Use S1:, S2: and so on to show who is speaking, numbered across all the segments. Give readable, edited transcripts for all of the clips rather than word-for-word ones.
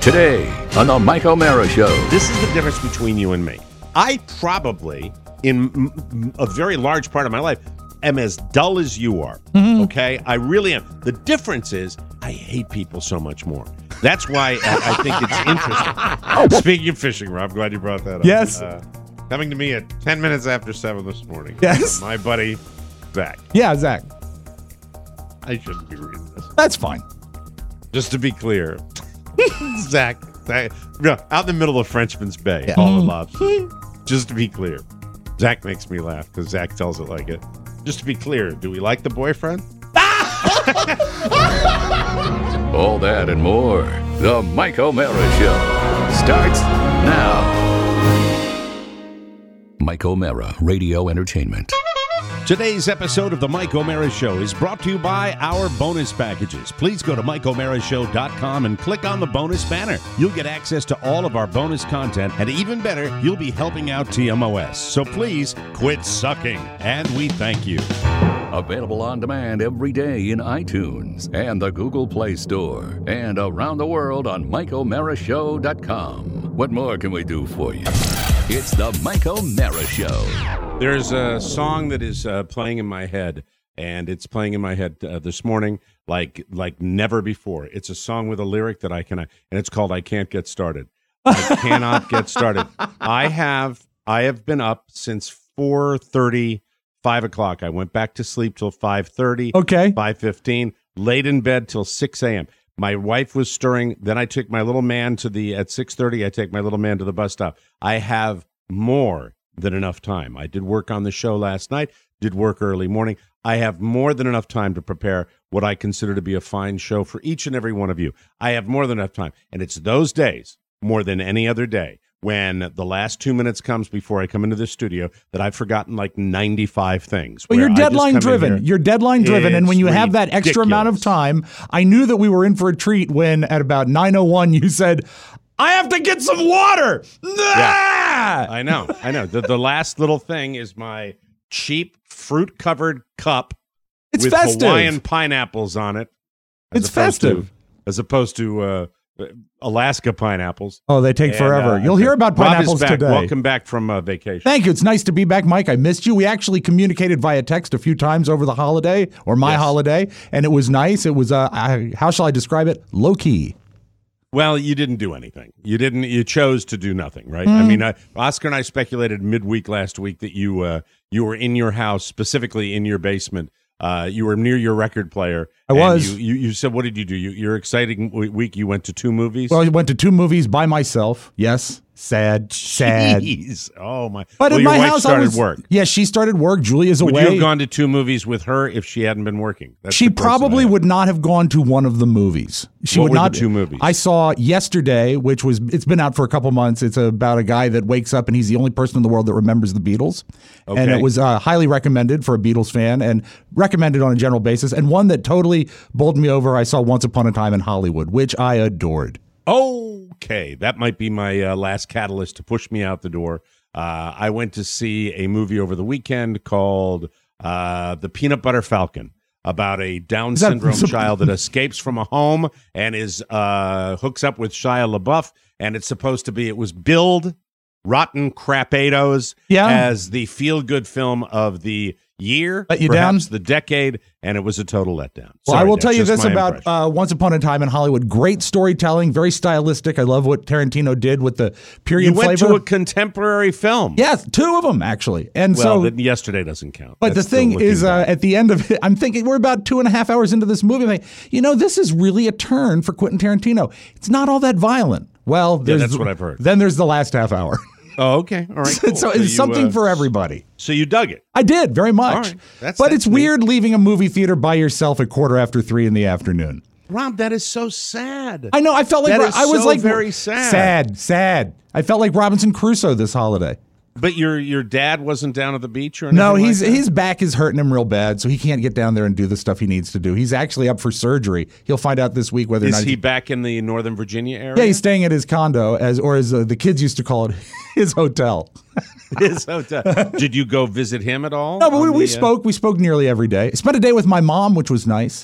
S1: Today on the Mike O'Mara Show.
S2: This is the difference between you and me. I probably, in a very large part of my life, am as dull as you are. Okay? I really am. The difference is I hate people so much more. That's why I think it's interesting. Speaking of fishing, Rob, glad you brought that up.
S3: Yes.
S2: Coming to me at 10 minutes after 7 this morning.
S3: Yes.
S2: My buddy, Zach.
S3: Yeah, Zach.
S2: I shouldn't be reading this.
S3: That's fine.
S2: Just to be clear, Zach, out in the middle of Frenchman's Bay,
S3: Yeah.
S2: all the lobsters. Just to be clear, Zach makes me laugh because Zach tells it like it. Just to be clear, do we like the boyfriend?
S1: All that and more. The Mike O'Mara Show starts now. Mike O'Mara Radio Entertainment.
S4: Today's episode of the Mike O'Mara Show is brought to you by our bonus packages. Please go to MikeO'MaraShow.com and click on the bonus banner. You'll get access to all of our bonus content, and even better, you'll be helping out TMOS. So please quit sucking, and we thank you.
S1: Available on demand every day in iTunes and the Google Play Store and around the world on MikeO'MaraShow.com. What more can we do for you? It's the Mike O'Mara Show.
S2: There's a song that is playing in my head, and it's playing in my head this morning like never before. It's a song with a lyric that and it's called "I Can't Get Started." I cannot get started. I have been up since 4:30, 5 o'clock. I went back to sleep till 5:30.
S3: Okay.
S2: 5:15. Laid in bed till 6 a.m. My wife was stirring. Then I took my little man at 6:30. I take my little man to the bus stop. I have more than enough time. I did work on the show last night, did work early morning. I have more than enough time to prepare what I consider to be a fine show for each and every one of you. I have more than enough time. And it's those days, more than any other day, when the last 2 minutes comes before I come into the studio that I've forgotten like 95 things.
S3: Well, you're deadline driven. You're deadline driven. And when you have that extra amount of time, I knew that we were in for a treat when at about 9:01 you said, I have to get some water.
S2: Yeah. I know. The last little thing is my cheap fruit-covered cup
S3: It's
S2: with
S3: festive.
S2: Hawaiian pineapples on it.
S3: It's festive.
S2: As opposed to Alaska pineapples.
S3: Oh, they take forever. You'll hear about pineapples
S2: Rob is back.
S3: today.
S2: Welcome back from vacation.
S3: Thank you. It's nice to be back, Mike. I missed you. We actually communicated via text a few times over the holiday or my holiday, and it was nice. It was, how shall I describe it? Low-key.
S2: Well, you didn't do anything. You chose to do nothing, right? I mean, Oscar and I speculated midweek last week that you were in your house, specifically in your basement. You were near your record player.
S3: I was.
S2: You said, what did you do? Your exciting week, you went to 2 movies?
S3: Well, I went to 2 movies by myself. Yes. Sad.
S2: Jeez. Oh, my.
S3: But
S2: well,
S3: in
S2: your
S3: my
S2: wife
S3: house,
S2: started work.
S3: Yeah, she started work. Julia's away.
S2: Would you have gone to 2 movies with her if she hadn't been working? That's
S3: She
S2: the question
S3: probably
S2: I have.
S3: would not have gone to one of the movies. She
S2: What
S3: would
S2: were
S3: not.
S2: the 2 movies?
S3: I saw Yesterday, it's been out for a couple months. It's about a guy that wakes up and he's the only person in the world that remembers the Beatles.
S2: Okay.
S3: And it was highly recommended for a Beatles fan and recommended on a general basis. And one that totally bowled me over, I saw Once Upon a Time in Hollywood, which I adored.
S2: Okay, that might be my last catalyst to push me out the door. I went to see a movie over the weekend called The Peanut Butter Falcon, about a Down syndrome child that escapes from a home and is hooks up with Shia LaBeouf, and it's supposed to be, it was billed Rotten Crapados as the feel-good film of the year,
S3: Let you
S2: perhaps
S3: down?
S2: the decade, and it was a total letdown.
S3: Well, I
S2: Sorry,
S3: will
S2: that's
S3: tell you
S2: just
S3: this
S2: my
S3: about
S2: impression.
S3: Once Upon a Time in Hollywood. Great storytelling, very stylistic. I love what Tarantino did with the period
S2: You went
S3: flavor.
S2: to a contemporary film.
S3: Yes, 2 of them, actually. And
S2: Well,
S3: so,
S2: then yesterday doesn't count.
S3: but
S2: That's
S3: the thing
S2: still looking
S3: is,
S2: back.
S3: at the end of it, I'm thinking we're about 2.5 hours into this movie. I'm like, this is really a turn for Quentin Tarantino. It's not all that violent. Well,
S2: that's what I've heard.
S3: Then there's the last half hour.
S2: Oh, okay. All right. Cool.
S3: So it's something for everybody.
S2: So you dug it.
S3: I did very much.
S2: All right. That's
S3: it's
S2: neat.
S3: weird leaving a movie theater by yourself at 3:15 in the afternoon.
S2: Rob, that is so sad.
S3: I know. I felt like
S2: That is
S3: I was
S2: so
S3: like
S2: very sad.
S3: Sad. I felt like Robinson Crusoe this holiday.
S2: But your dad wasn't down at the beach or anything?
S3: No,
S2: like that?
S3: his back is hurting him real bad, so he can't get down there and do the stuff he needs to do. He's actually up for surgery. He'll find out this week whether or
S2: Is
S3: not
S2: he back in the Northern Virginia area?
S3: Yeah, he's staying at his condo, as the kids used to call it, his hotel.
S2: His hotel. Did you go visit him at all?
S3: No, but we spoke. We spoke nearly every day. I spent a day with my mom, which was nice.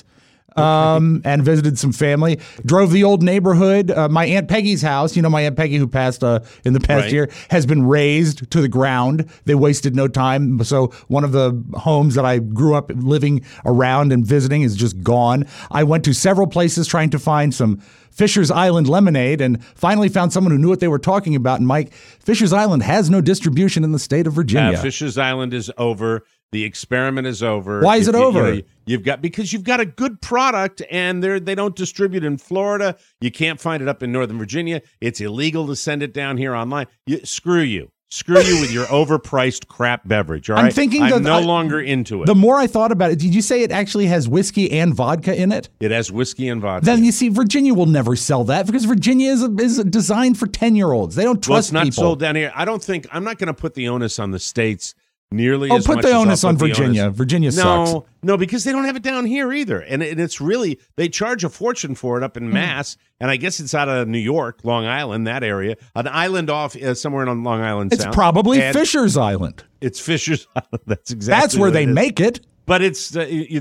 S3: and visited some family. Drove the old neighborhood. My Aunt Peggy's house, my Aunt Peggy who passed in the past year, has been razed to the ground. They wasted no time. So one of the homes that I grew up living around and visiting is just gone. I went to several places trying to find some Fisher's Island lemonade and finally found someone who knew what they were talking about. And Mike, Fisher's Island has no distribution in the state of Virginia.
S2: Fisher's Island is over. The experiment is over.
S3: Why is it over?
S2: Because you've got a good product, and they don't distribute in Florida. You can't find it up in Northern Virginia. It's illegal to send it down here online. Screw you. Screw you with your overpriced crap beverage. All right? I'm no longer into it.
S3: The more I thought about it, did you say it actually has whiskey and vodka in it?
S2: It has whiskey and vodka.
S3: Then you see, Virginia will never sell that because Virginia is designed for 10-year-olds. They don't trust
S2: people. It's not
S3: people.
S2: sold down here. I'm not going to put the onus on the states nearly as much.
S3: Put the onus on Virginia. Virginia sucks.
S2: No, because they don't have it down here either. And it's really, they charge a fortune for it up in Mass. And I guess it's out of New York, Long Island, that area. An island off somewhere on Long Island Sound.
S3: It's probably Fisher's Island.
S2: It's Fisher's Island. That's
S3: where they make it.
S2: But it's,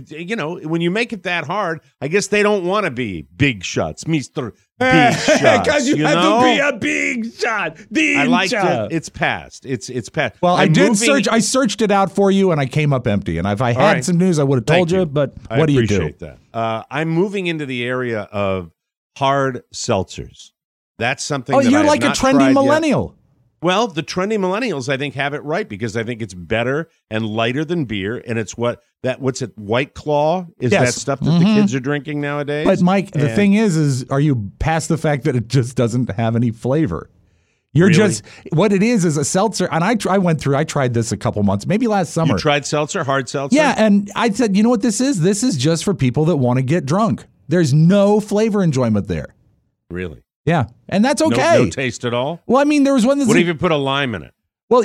S2: when you make it that hard, I guess they don't want to be big shots, Mr. Big Shots.
S3: Because you have to be a big shot.
S2: I liked it. It's passed. It's passed.
S3: Well, I did search. I searched it out for you, and I came up empty. And if I had some news, I would have told you. But what do you do?
S2: I appreciate that. I'm moving into the area of hard seltzers. That's something that
S3: you're
S2: I
S3: like
S2: have
S3: a trendy millennial.
S2: Yet. Well, the trendy millennials, I think, have it right because I think it's better and lighter than beer, and it's what's it? White Claw is that stuff that the kids are drinking nowadays.
S3: But Mike, the thing is, are you past the fact that it just doesn't have any flavor? You're just what it is a seltzer, and I tried this a couple months, maybe last summer.
S2: You tried seltzer, hard seltzer?
S3: Yeah, and I said, you know what this is? This is just for people that want to get drunk. There's no flavor enjoyment there.
S2: Really?
S3: Yeah, and that's okay.
S2: No taste at all?
S3: Well, I mean, there was one that's...
S2: What if you put a lime in it?
S3: Well,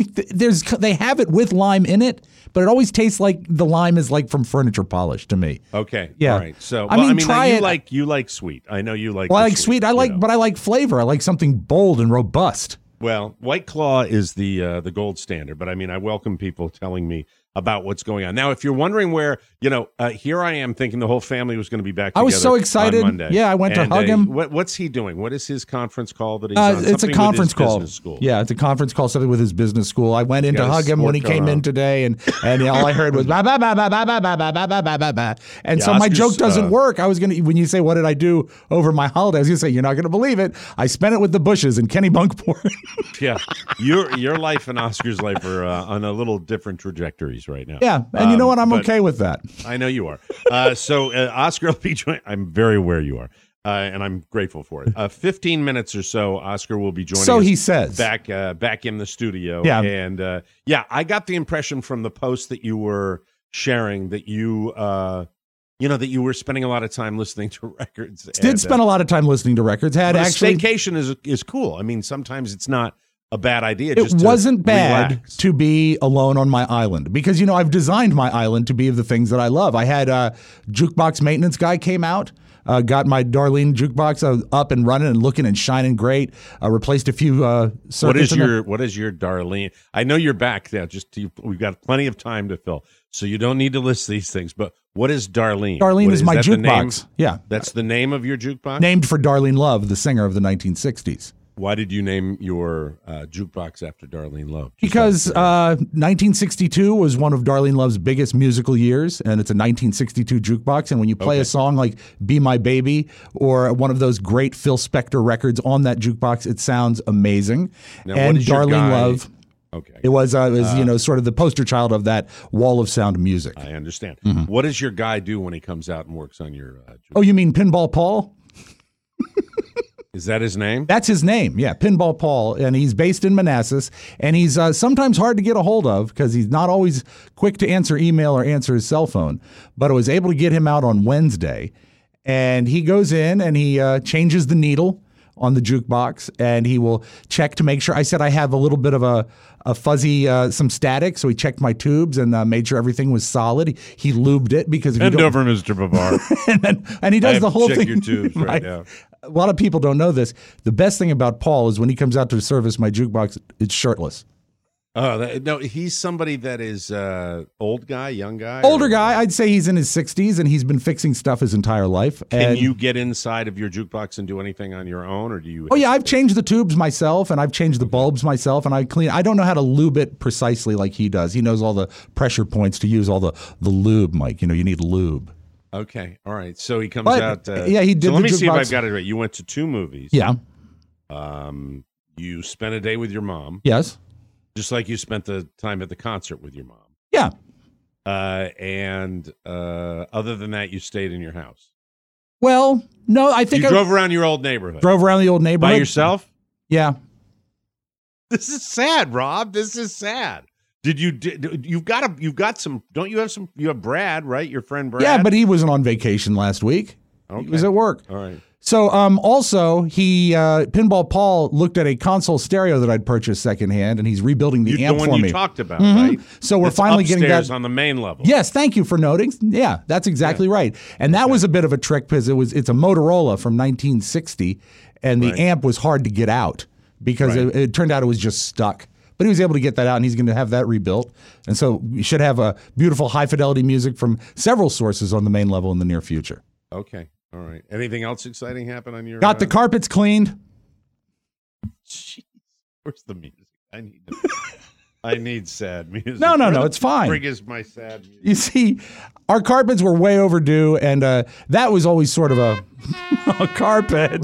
S3: they have it with lime in it, but it always tastes like the lime is like from furniture polish to me.
S2: Okay.
S3: Yeah.
S2: All right. So,
S3: try it.
S2: You like sweet. I know you like
S3: I like sweet. But I like flavor. I like something bold and robust.
S2: Well, White Claw is the gold standard, but I welcome people telling me about what's going on. Now, if you're wondering where, here I am thinking the whole family was going to be back together.
S3: I was so excited.
S2: On Monday.
S3: Yeah, I went to hug him.
S2: What's he doing? What is his conference call that he's on?
S3: It's a conference call.
S2: School.
S3: Yeah, it's a conference call, something with his business school. I went in to hug him when he came in today, and all I heard was ba ba ba ba ba ba ba ba ba ba ba ba. And so my joke doesn't work. I was gonna, when you say what did I do over my holiday, I was gonna say you're not gonna believe it. I spent it with the Bushes and Kenny Bunkport.
S2: Yeah, your life and Oscar's life are on a little different trajectories right now.
S3: Yeah. And you know what? I'm okay with that.
S2: I know you are. So Oscar will be joining. I'm very aware you are. And I'm grateful for it. 15 minutes or so, Oscar will be joining us.
S3: So he says.
S2: Back in the studio.
S3: Yeah.
S2: And I got the impression from the post that you were sharing that you that you were spending a lot of time listening to records.
S3: Did spend a lot of time listening to records.
S2: Staycation is cool. Sometimes it's not a bad idea.
S3: It wasn't bad to be alone on my island because, I've designed my island to be of the things that I love. I had a jukebox maintenance guy came out, got my Darlene jukebox up and running and looking and shining great, replaced a few circuits.
S2: What is your Darlene? I know you're back there. We've got plenty of time to fill, so you don't need to list these things, but what is Darlene?
S3: Darlene is my jukebox. Yeah.
S2: That's the name of your jukebox?
S3: Named for Darlene Love, the singer of the 1960s.
S2: Why did you name your jukebox after Darlene Love?
S3: Because 1962 was one of Darlene Love's biggest musical years, and it's a 1962 jukebox. And when you play a song like "Be My Baby" or one of those great Phil Spector records on that jukebox, it sounds amazing.
S2: Now,
S3: and Darlene Love,
S2: okay,
S3: it was sort of the poster child of that wall of sound music.
S2: I understand. Mm-hmm. What does your guy do when he comes out and works on your? Jukebox?
S3: Oh, you mean Pinball Paul?
S2: Is that his name?
S3: That's his name, yeah, Pinball Paul, and he's based in Manassas, and he's sometimes hard to get a hold of because he's not always quick to answer email or answer his cell phone, but I was able to get him out on Wednesday, and he goes in and he changes the needle on the jukebox, and he will check to make sure. I said I have a little bit of a fuzzy, some static, so he checked my tubes and made sure everything was solid. He lubed it because if
S2: Bend over, Mr. Babar.
S3: and he does the whole thing.
S2: Your tubes right now.
S3: A lot of people don't know this. The best thing about Paul is when he comes out to service my jukebox, it's shirtless.
S2: No, he's somebody that is old guy, young guy?
S3: Older guy. I'd say he's in his 60s, and he's been fixing stuff his entire life.
S2: Can you get inside of your jukebox and do anything on your own, or do you?
S3: Oh, yeah, I've changed the tubes myself, and I've changed the bulbs myself, and I don't know how to lube it precisely like he does. He knows all the pressure points to use all the lube, Mike. You need lube.
S2: Okay, all right. So he comes out.
S3: Yeah, he did.
S2: So let me see if
S3: jukebox.
S2: I've got it right. You went to 2 movies.
S3: Yeah.
S2: You spent a day with your mom.
S3: Yes.
S2: Just like you spent the time at the concert with your mom.
S3: Yeah.
S2: And other than that, you stayed in your house.
S3: Well, no, I think
S2: you drove around your old neighborhood.
S3: Drove around the old neighborhood
S2: by yourself.
S3: Yeah.
S2: This is sad, Rob. This is sad. You've got some? Don't you have some? You have Brad, right? Your friend Brad.
S3: Yeah, but he wasn't on vacation last week.
S2: Okay.
S3: He was at work.
S2: All right.
S3: So also, Pinball Paul looked at a console stereo that I'd purchased secondhand, and he's rebuilding the amp
S2: the
S3: for
S2: one
S3: me.
S2: You talked about, right?
S3: So we're
S2: It's
S3: finally getting that
S2: on the main level.
S3: Yes, thank you for noting. Yeah, that's exactly right. And that was a bit of a trick because it's a Motorola from 1960, and the amp was hard to get out because it turned out it was just stuck. But he was able to get that out, and he's going to have that rebuilt. And so we should have a beautiful high-fidelity music from several sources on the main level in the near future.
S2: Okay. All right. Anything else exciting happen on your...
S3: Got the carpets cleaned.
S2: Jeez. Where's the music? I need sad music.
S3: No, it's fine.
S2: Bring is my sad music.
S3: You see, our carpets were way overdue, and that was always sort of a carpet.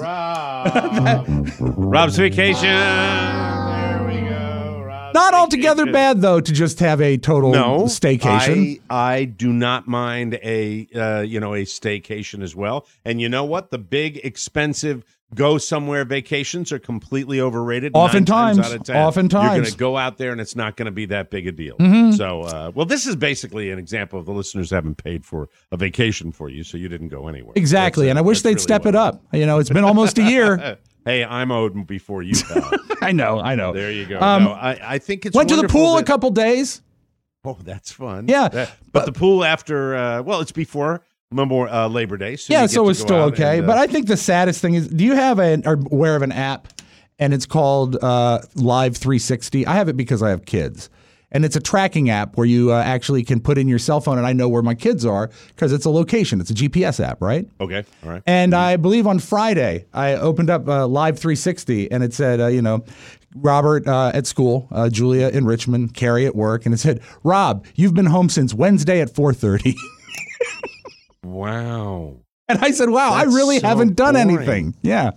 S2: Rob's vacation. There we go. Rob's
S3: Not altogether
S2: vacation.
S3: bad, though, to just have a total staycation.
S2: I do not mind a staycation as well. And you know what? The big, expensive go somewhere vacations are completely overrated.
S3: Oftentimes.
S2: 9 times out of 10, you're going to go out there and it's not going to be that big a deal.
S3: Mm-hmm.
S2: So, this is basically an example of the listeners haven't paid for a vacation for you, so you didn't go anywhere.
S3: Exactly. And I wish they'd
S2: really
S3: step it up. It's been almost a year.
S2: Hey, I'm owed before you, pal.
S3: I know.
S2: There you go. I think it's
S3: went to the
S2: wonderful
S3: pool
S2: that-
S3: a couple days.
S2: Oh, that's fun.
S3: Yeah.
S2: But the pool after, it's before Labor Day. So
S3: Yeah, so it's still okay. But I think the saddest thing is, do you have are aware of an app, and it's called Live 360? I have it because I have kids. And it's a tracking app where you actually can put in your cell phone, and I know where my kids are because it's a location. It's a GPS app, right?
S2: Okay, all right.
S3: And I believe on Friday, I opened up Live 360, and it said, Robert at school, Julia in Richmond, Carrie at work, and it said, Rob, you've been home since Wednesday at 4:30.
S2: Wow.
S3: And I said, wow,
S2: That's
S3: I really
S2: so
S3: haven't done
S2: boring.
S3: anything. Yeah.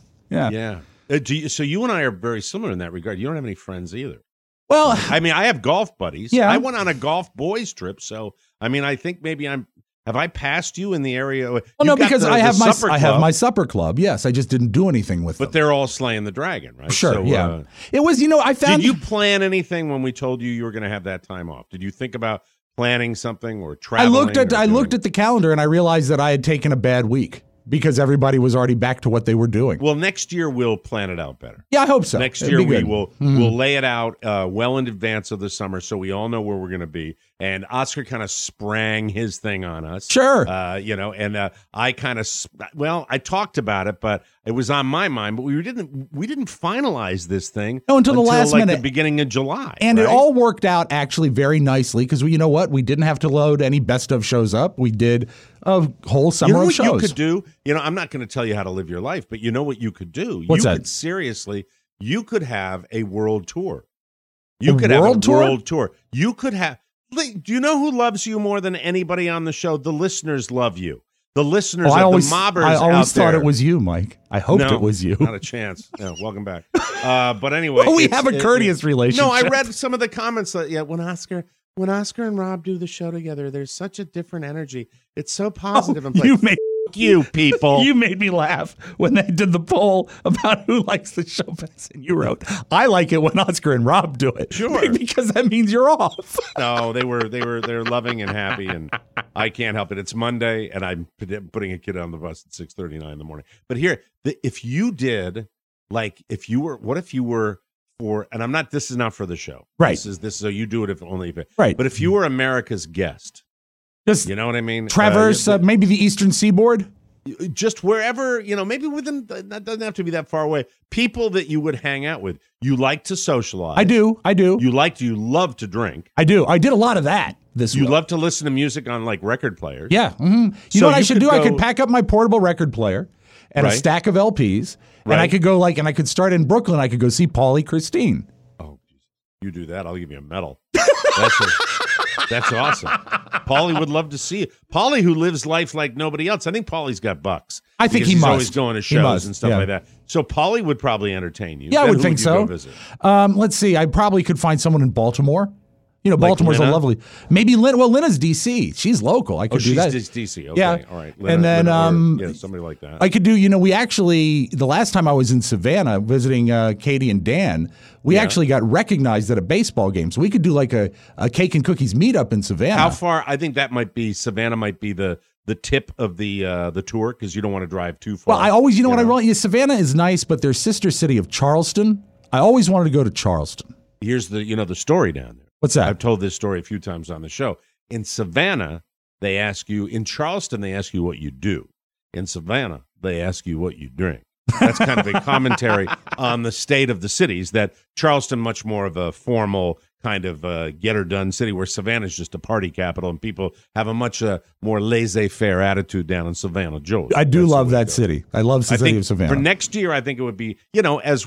S2: So you and I are very similar in that regard. You don't have any friends either.
S3: Well,
S2: I mean, I have golf buddies.
S3: Yeah.
S2: I went on a golf boys trip. So, I mean, I think maybe have I passed you in the area?
S3: well, no, because I have
S2: my
S3: my supper club. Yes, I just didn't do anything with them.
S2: But they're all slaying the dragon, right?
S3: Sure,
S2: So,
S3: yeah. It was, I found...
S2: Did you plan anything when we told you were going to have that time off? Did you think about planning something or traveling?
S3: I looked at the calendar and I realized that I had taken a bad week because everybody was already back to what they were doing.
S2: Well, next year we'll plan it out better.
S3: Yeah, I hope so.
S2: Next
S3: It'd
S2: year
S3: be good.
S2: we'll lay it out well in advance of the summer so we all know where we're going to be. And Oscar kind of sprang his thing on us.
S3: Sure.
S2: And I kind of I talked about it, but it was on my mind. But we didn't finalize this thing
S3: until the last minute,
S2: the beginning of July.
S3: And
S2: right?
S3: it all worked out actually very nicely because you know what? We didn't have to load any best of shows up. We did a whole summer of shows.
S2: You could do? I'm not going to tell you how to live your life, but you know what you could do?
S3: What's that?
S2: You could have a world tour. You could have a world tour. You could have. Do you know who loves you more than anybody on the show? The listeners love you. The listeners, the mobbers.
S3: I always thought
S2: there.
S3: It was you, Mike. I hoped it was you.
S2: Not a chance. No, welcome back. But anyway,
S3: we have a courteous relationship.
S2: No, I read some of the comments that when Oscar and Rob do the show together, there's such a different energy. It's so positive. I'm like, you people.
S3: You made me laugh when they did the poll about who likes the show best, and you wrote, "I like it when Oscar and Rob do it."
S2: Sure,
S3: because that means you're off.
S2: No, they're loving and happy, and I can't help it. It's Monday, and I'm putting a kid on the bus at 6:39 in the morning. But here, if you did, what if you were for, and I'm not. This is not for the show,
S3: right?
S2: This is so you do it if only if it,
S3: right.
S2: But if you were America's guest.
S3: Just
S2: you know what I mean?
S3: Traverse maybe the Eastern Seaboard.
S2: Just wherever, maybe within, that doesn't have to be that far away. People that you would hang out with. You like to socialize.
S3: I do.
S2: You love to drink.
S3: I do. I did a lot of that this week.
S2: You love to listen to music on like record players.
S3: Yeah. Mm-hmm. You know what I should do? I could pack up my portable record player and a stack of LPs, and I could go and I could start in Brooklyn. I could go see Paulie Christine.
S2: Oh, you do that, I'll give you a medal. That's awesome. Paulie would love to see it. Paulie, who lives life like nobody else. I think Paulie's got bucks.
S3: I think
S2: he's
S3: must.
S2: Always going to shows and stuff like that. So Paulie would probably entertain you.
S3: Yeah, I would think so.
S2: Go visit?
S3: Let's see. I probably could find someone in Baltimore. Baltimore's
S2: Lena?
S3: a lovely. Maybe Lena. Well, Lena's DC. She's local. I could do that.
S2: She's DC. Okay.
S3: Yeah.
S2: All right.
S3: And then
S2: somebody like that.
S3: I could do. We actually, the last time I was in Savannah visiting Katie and Dan, we actually got recognized at a baseball game. So we could do like a cake and cookies meetup in Savannah.
S2: How far? I think that might be Savannah. Might be the tip of the tour because you don't want to drive too far.
S3: Well, I always, what I really Savannah is nice, but their sister city of Charleston. I always wanted to go to Charleston.
S2: Here's the story down there.
S3: What's that?
S2: I've told this story a few times on the show. In Savannah, they ask you. In Charleston, they ask you what you do. In Savannah, they ask you what you drink. That's kind of a commentary on the state of the cities. That Charleston, much more of a formal kind of get-her-done city, where Savannah is just a party capital, and people have a much more laissez-faire attitude down in Savannah. Joe,
S3: I do love that city. I love the city of Savannah.
S2: For next year, I think it would be, as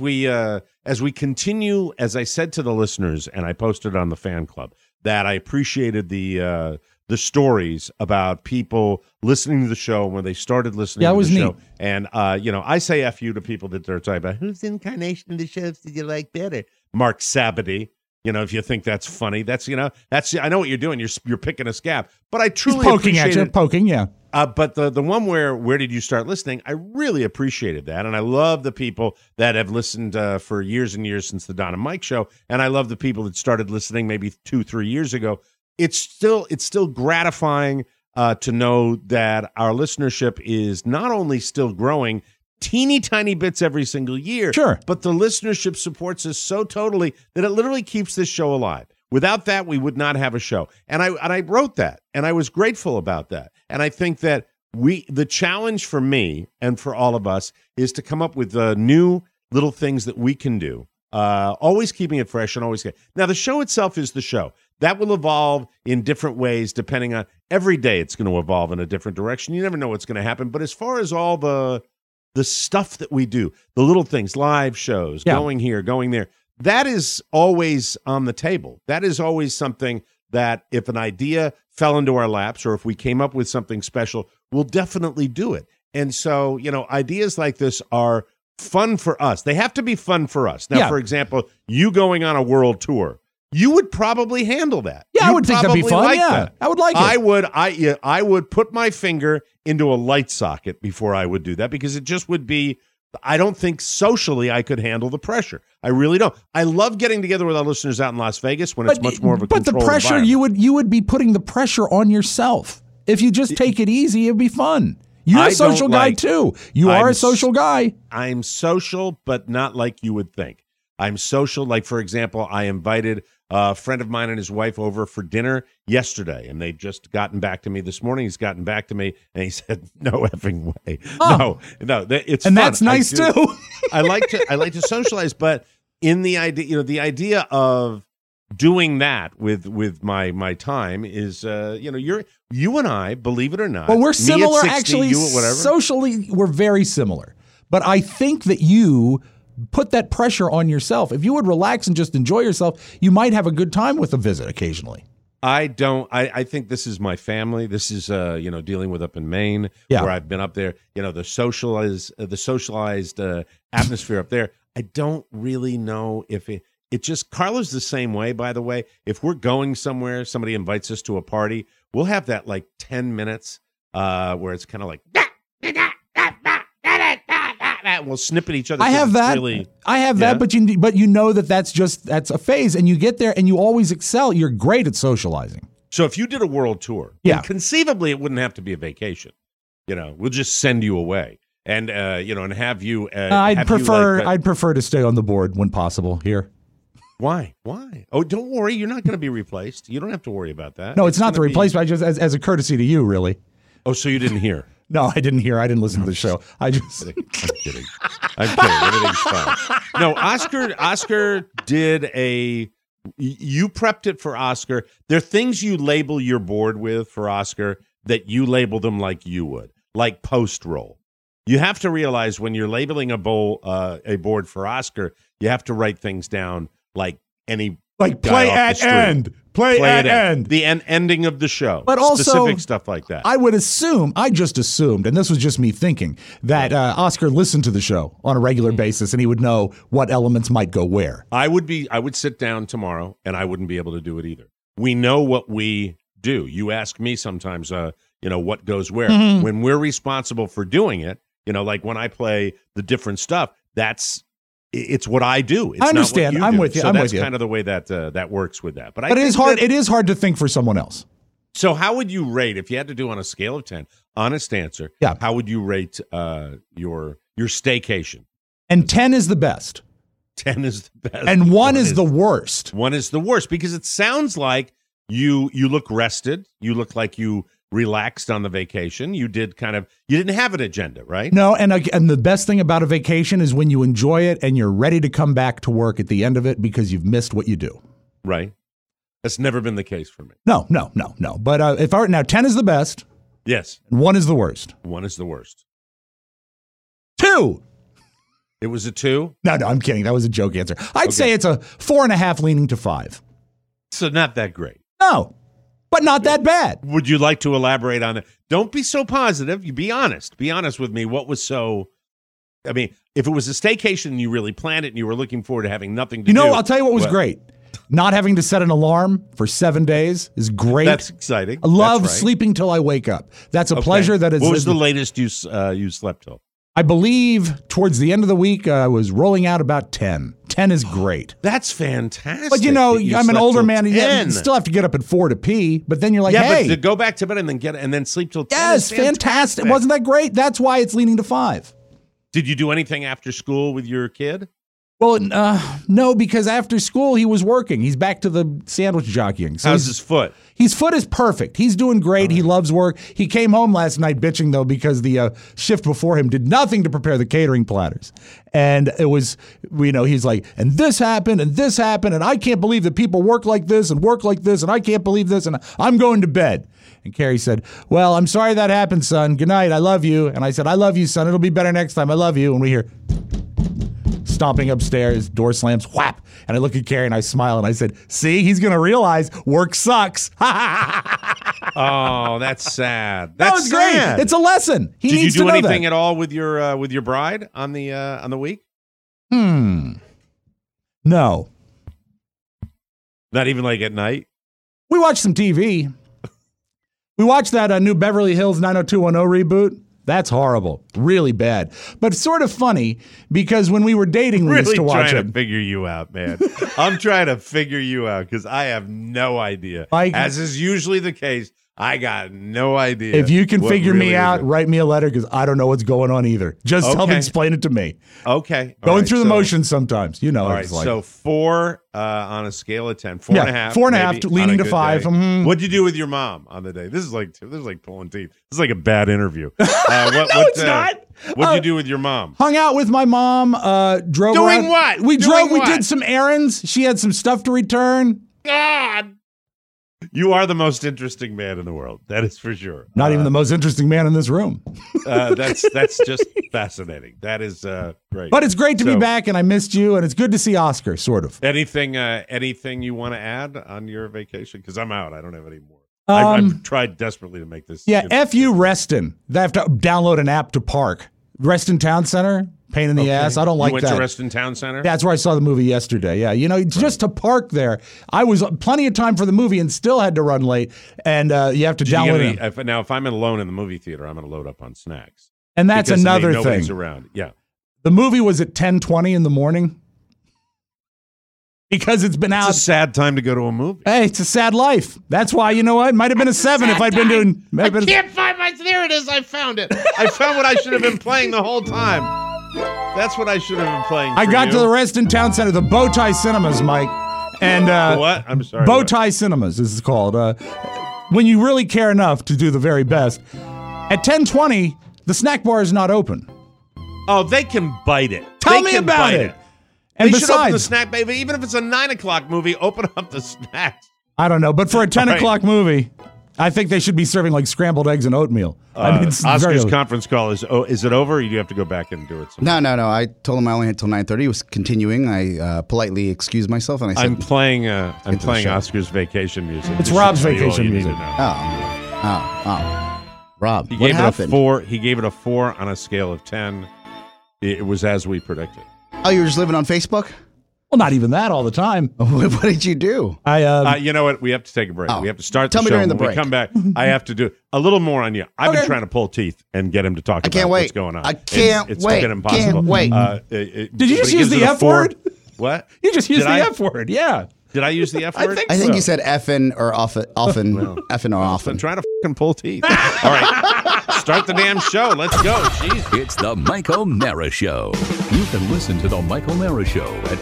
S2: we continue, as I said to the listeners, and I posted on the fan club, that I appreciated the stories about people listening to the show when they started listening to the show.
S3: Neat.
S2: And, I say F you to people that they're talking about, whose incarnation of the shows did you like better? Mark Sabity. If you think that's funny, that's I know what you're doing. You're picking a scab, but I truly
S3: He's poking
S2: appreciate
S3: at you,
S2: it.
S3: poking, yeah.
S2: But the one where did you start listening? I really appreciated that, and I love the people that have listened for years and years since the Don and Mike show, and I love the people that started listening maybe 2-3 years ago. It's still gratifying to know that our listenership is not only still growing teeny tiny bits every single year,
S3: sure,
S2: but the listenership supports us so totally that it literally keeps this show alive. Without that, we would not have a show. And I wrote that, and I was grateful about that. And I think that the challenge for me and for all of us is to come up with new little things that we can do, always keeping it fresh and always. Now, the show itself is the show. That will evolve in different ways depending on every day. It's going to evolve in a different direction. You never know what's going to happen. But as far as all the stuff that we do, the little things, live shows, going here, going there, that is always on the table. That is always something that if an idea fell into our laps or if we came up with something special, we'll definitely do it. And so, ideas like this are fun for us. They have to be fun for us. Now, for example, you going on a world tour, you would probably handle that.
S3: Yeah, I would think that'd be fun. That. I would like it.
S2: I would put my finger into a light socket before I would do that because it just would be, I don't think socially I could handle the pressure. I really don't. I love getting together with our listeners out in Las Vegas when it's much more of a controlled
S3: But the pressure, you would be putting the pressure on yourself. If you just take it easy, it'd be fun. You're a social guy too. You are a social guy.
S2: I'm social, but not like you would think. I'm social. Like, for example, I invited a friend of mine and his wife over for dinner yesterday, and they've just gotten back to me this morning. He's gotten back to me, and he said, "No effing way, no, it's
S3: and
S2: fun.
S3: That's nice too."
S2: I like to socialize, but in the idea, the idea of doing that with my time is, you and I, believe it or not,
S3: well, we're similar.
S2: 60,
S3: actually,
S2: you at whatever.
S3: Socially, we're very similar. But I think that you put that pressure on yourself. If you would relax and just enjoy yourself, you might have a good time with a visit occasionally.
S2: I don't. I think this is my family. This is dealing with up in Maine, where I've been up there. The socialized atmosphere up there. I don't really know if it just, Carla's the same way, by the way. If we're going somewhere, somebody invites us to a party, we'll have that like 10 minutes where it's kind of like, and we'll snip at each other.
S3: I have that. But you know that's a phase, and you get there and you always excel. You're great at socializing.
S2: So if you did a world tour, conceivably it wouldn't have to be a vacation. We'll just send you away. And and have you.
S3: I'd prefer to stay on the board when possible here.
S2: Why? Oh, don't worry. You're not going to be replaced. You don't have to worry about that.
S3: No, it's not the replacement. I just as a courtesy to you, really.
S2: Oh, so you didn't hear?
S3: No, I didn't hear. I didn't listen to the show.
S2: I'm kidding. Everything's fine. No, Oscar did you prepped it for Oscar. There are things you label your board with for Oscar that you label them like you would, like post roll. You have to realize when you're labeling a board for Oscar, you have to write things down like any
S3: play at end. Play at end.
S2: The ending of the show.
S3: But also,
S2: specific stuff like that.
S3: I just assumed, and this was just me thinking, that Oscar listened to the show on a regular basis and he would know what elements might go where.
S2: I would sit down tomorrow and I wouldn't be able to do it either. We know what we do. You ask me sometimes, what goes where. Mm-hmm. When we're responsible for doing it, like when I play the different stuff, it's what I do. It's
S3: I understand.
S2: Not what you
S3: I'm
S2: do.
S3: with you.
S2: So
S3: I'm
S2: that's
S3: with you.
S2: kind of the way that works with that. But
S3: it is hard. It is hard to think for someone else.
S2: So how would you rate, if you had to do on a scale of 10, honest answer?
S3: Yeah.
S2: How would you rate your staycation?
S3: And 10 is the best.
S2: 10 is the best.
S3: And 1 is the worst.
S2: 1 is the worst because it sounds like you look rested. You look like you relaxed on the vacation. You didn't have an agenda, right?
S3: No, and the best thing about a vacation is when you enjoy it and you're ready to come back to work at the end of it because you've missed what you do.
S2: Right. That's never been the case for me.
S3: No. But if I were now, 10 is the best.
S2: Yes.
S3: And 1 is the worst.
S2: 1 is the worst.
S3: 2.
S2: It was a 2?
S3: No, I'm kidding. That was a joke answer. I'd say it's a 4.5 leaning to 5.
S2: So not that great.
S3: No. But not that bad.
S2: Would you like to elaborate on it? Don't be so positive. You be honest. Be honest with me. What was so? I mean, if it was a staycation and you really planned it and you were looking forward to having nothing to do.
S3: I'll tell you what was great. Not having to set an alarm for 7 days is great.
S2: That's exciting.
S3: I love sleeping till I wake up. That's a pleasure. That is.
S2: What was the latest you slept till?
S3: I believe towards the end of the week, I was rolling out about 10. 10 is great.
S2: That's fantastic.
S3: But I'm an older man. You still have to get up at 4 to pee. But then you're like, hey.
S2: But to go back to bed and then sleep till 10
S3: is fantastic. Wasn't that great? That's why it's leaning to 5.
S2: Did you do anything after school with your kid?
S3: Well, no, because after school he was working. He's back to the sandwich jockeying. So
S2: how's his foot?
S3: His foot is perfect. He's doing great. He loves work. He came home last night bitching, though, because the shift before him did nothing to prepare the catering platters. And it was, he's like, and this happened, and I can't believe that people work like this, and I can't believe this, and I'm going to bed. And Carrie said, well, I'm sorry that happened, son. Good night. I love you. And I said, I love you, son. It'll be better next time. I love you. And we hear stomping upstairs, door slams, whap. And I look at Carrie and I smile and I said, see, he's going to realize work sucks.
S2: Oh, that's sad.
S3: That was
S2: sad.
S3: Great. It's a lesson. He
S2: Did
S3: needs
S2: you do
S3: to know
S2: anything
S3: that.
S2: at all with your bride on the week?
S3: No.
S2: Not even like at night?
S3: We watched some TV. We watched that new Beverly Hills 90210 reboot. That's horrible. Really bad. But sort of funny because when we were dating, we used to watch it.
S2: I'm trying to figure you out, man. I'm trying to figure you out because I have no idea. As is usually the case, I got no idea.
S3: If you can figure me out, write me a letter because I don't know what's going on either. Just tell me, explain it to me.
S2: Okay.
S3: Going through the motions sometimes.
S2: All right.
S3: Like.
S2: So 4 on a scale of 10. 4.5.
S3: 4.5 leaning to 5. Mm-hmm.
S2: What'd you do with your mom on the day? This is like pulling teeth. This is like a bad interview.
S3: It's not.
S2: What'd you do with your mom?
S3: Hung out with my mom. Drove.
S2: Doing
S3: around.
S2: what?
S3: We drove. We did some errands. She had some stuff to return.
S2: God. You are the most interesting man in the world. That is for sure.
S3: Not even the most interesting man in this room.
S2: That's just fascinating. That is great.
S3: But it's great to be back, and I missed you, and it's good to see Oscar, sort of.
S2: Anything you want to add on your vacation? Because I'm out. I don't have any more. I've tried desperately to make this.
S3: Yeah, F you, Reston. They have to download an app to park. Reston Town Center, pain in the ass. I don't like that.
S2: You went to Reston Town Center?
S3: That's where I saw the movie yesterday. Yeah, just to park there. I was plenty of time for the movie and still had to run late. And you have to download it.
S2: Now, if I'm alone in the movie theater, I'm going to load up on snacks.
S3: And that's another thing.
S2: Nobody's around. Yeah.
S3: The movie was at 10:20 in the morning. Because it's been out.
S2: It's a sad time to go to a movie.
S3: Hey, it's a sad life. That's why, it might have been a 7 if I'd been doing.
S2: I can't find my. There it is. I found it. I found what I should have been playing the whole time. That's what I should have been playing.
S3: I got to the Reston Town Center, the Bowtie Cinemas, Mike. And
S2: what? I'm sorry.
S3: Bowtie Cinemas, this is called. When you really care enough to do the very best. At 10:20, the snack bar is not open.
S2: Oh, they can bite it.
S3: Tell
S2: They
S3: me
S2: can
S3: about
S2: bite
S3: it. And
S2: they should open the
S3: besides,
S2: snack, baby. Even if it's a 9 o'clock movie, open up the snacks.
S3: I don't know, but for a 10
S2: All right.
S3: o'clock movie, I think they should be serving like scrambled eggs and oatmeal. I mean, it's
S2: Oscar's
S3: very-
S2: conference call is it over, or you have to go back and do it sometime?
S5: No. I told him I only had till 9:30. It was continuing. I politely excused myself, and I said,
S2: I'm playing
S5: the show.
S2: Oscar's vacation music.
S3: It's
S2: This
S3: Rob's
S2: should tell you all
S3: vacation
S2: you need
S3: music.
S2: to know.
S5: oh. Rob,
S2: He
S5: what
S2: gave
S5: happened?
S2: it a 4. He gave it a 4 on a scale of 10. It was as we predicted.
S5: Oh, you were just living on Facebook?
S3: Well, not even that all the time.
S5: What did you do?
S2: You know what? We have to take a break.
S5: Oh.
S2: We have to start the
S5: Tell me
S2: show.
S5: during the
S2: When we
S5: break.
S2: come back, I have to do a little more on you. I've been
S3: Okay.
S2: trying to pull teeth and get him to talk about
S5: can't wait.
S2: what's going on.
S5: I can't
S2: It's
S5: wait.
S2: been impossible.
S5: Can't wait.
S3: Did you just use the F word?
S2: What?
S3: You just used
S2: Did
S3: the
S2: I?
S3: F word, yeah.
S2: Did I use the F
S3: I
S2: word?
S3: think
S5: I think
S3: so.
S5: you said effing or often, effing or
S2: I'm
S5: often.
S2: trying to fucking pull teeth. All right. Start the damn show. Let's go. Jeez.
S1: It's the Mike O'Mara Show. You can listen to the Mike O'Mara Show at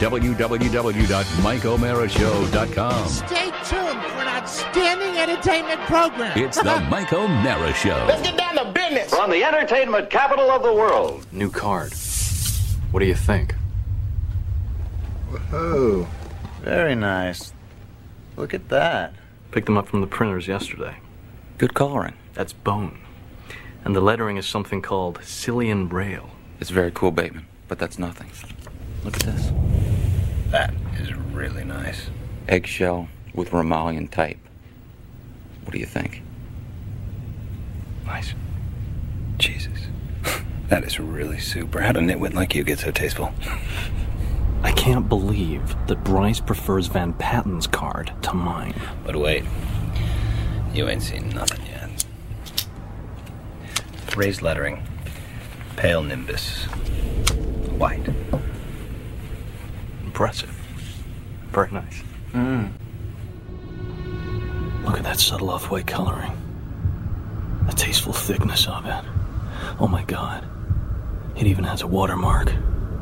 S1: www.mikeomarashow.com.
S6: Stay tuned for an outstanding entertainment program.
S1: It's the Mike O'Mara Show.
S6: Let's get down to business.
S7: From the entertainment capital of the world.
S8: New card. What do you think?
S9: Oh, very nice. Look at that.
S8: Picked them up from the printers yesterday.
S10: Good coloring.
S8: That's bone. And the lettering is something called Cillian Braille.
S10: It's very cool, Bateman, but that's nothing. Look at this.
S9: That is really nice.
S10: Eggshell with Romalian type. What do you think?
S9: Nice. Jesus. That is really super. How'd a nitwit like you get so tasteful?
S8: I can't believe that Bryce prefers Van Patten's card to mine.
S9: But wait. You ain't seen nothing yet. Raised lettering. Pale nimbus. White.
S8: Impressive. Very nice. Look at that subtle off-white coloring. The tasteful thickness of it. Oh my God. It even has a watermark.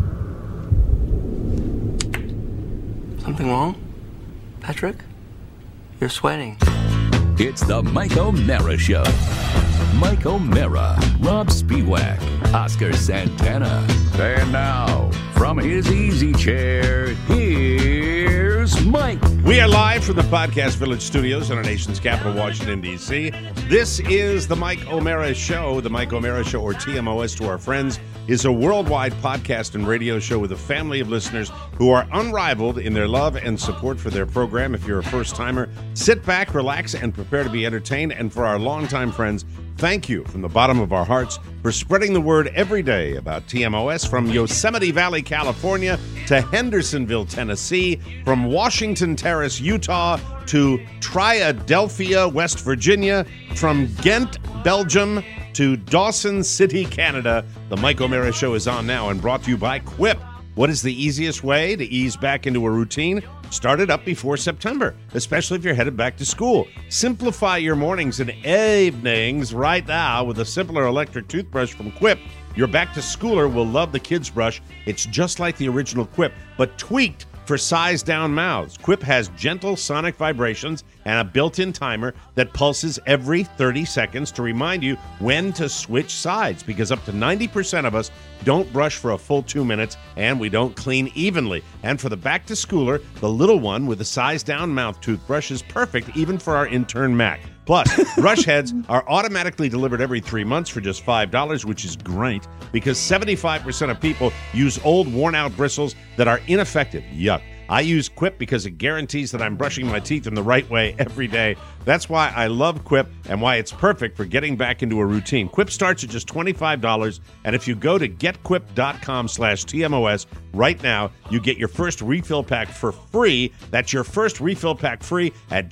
S10: Something wrong? Patrick? You're sweating.
S1: It's the Mike O'Mara Show. Mike O'Mara, Rob Spiewak, Oscar Santana. And now, from his easy chair, here's Mike.
S2: We are live from the Podcast Village studios in our nation's capital, Washington, D.C. This is the Mike O'Mara Show. The Mike O'Mara Show, or TMOS to our friends, is a worldwide podcast and radio show with a family of listeners who are unrivaled in their love and support for their program. If you're a first-timer, sit back, relax, and prepare to be entertained. And for our longtime friends, thank you from the bottom of our hearts for spreading the word every day about TMOS from Yosemite Valley, California to Hendersonville, Tennessee, from Washington Terrace, Utah to Triadelphia, West Virginia, from Ghent, Belgium to Dawson City, Canada. The Mike O'Mara Show is on now and brought to you by Quip. What is the easiest way to ease back into a routine? Start it up before September, especially if you're headed back to school. Simplify your mornings and evenings right now with a simpler electric toothbrush from Quip. Your back-to-schooler will love the Kids Brush. It's just like the original Quip, but tweaked for size-down mouths. Quip has gentle sonic vibrations and a built-in timer that pulses every 30 seconds to remind you when to switch sides, because up to 90% of us don't brush for a full 2 minutes, and we don't clean evenly. And for the back-to-schooler, the little one with a size-down mouth toothbrush is perfect even for our intern Mac. Plus, brush heads are automatically delivered every 3 months for just $5, which is great because 75% of people use old, worn-out bristles that are ineffective. Yuck. I use Quip because it guarantees that I'm brushing my teeth in the right way every day. That's why I love Quip and why it's perfect for getting back into a routine. Quip starts at just $25, and if you go to getquip.com/TMOS right now, you get your first refill pack for free. That's your first refill pack free at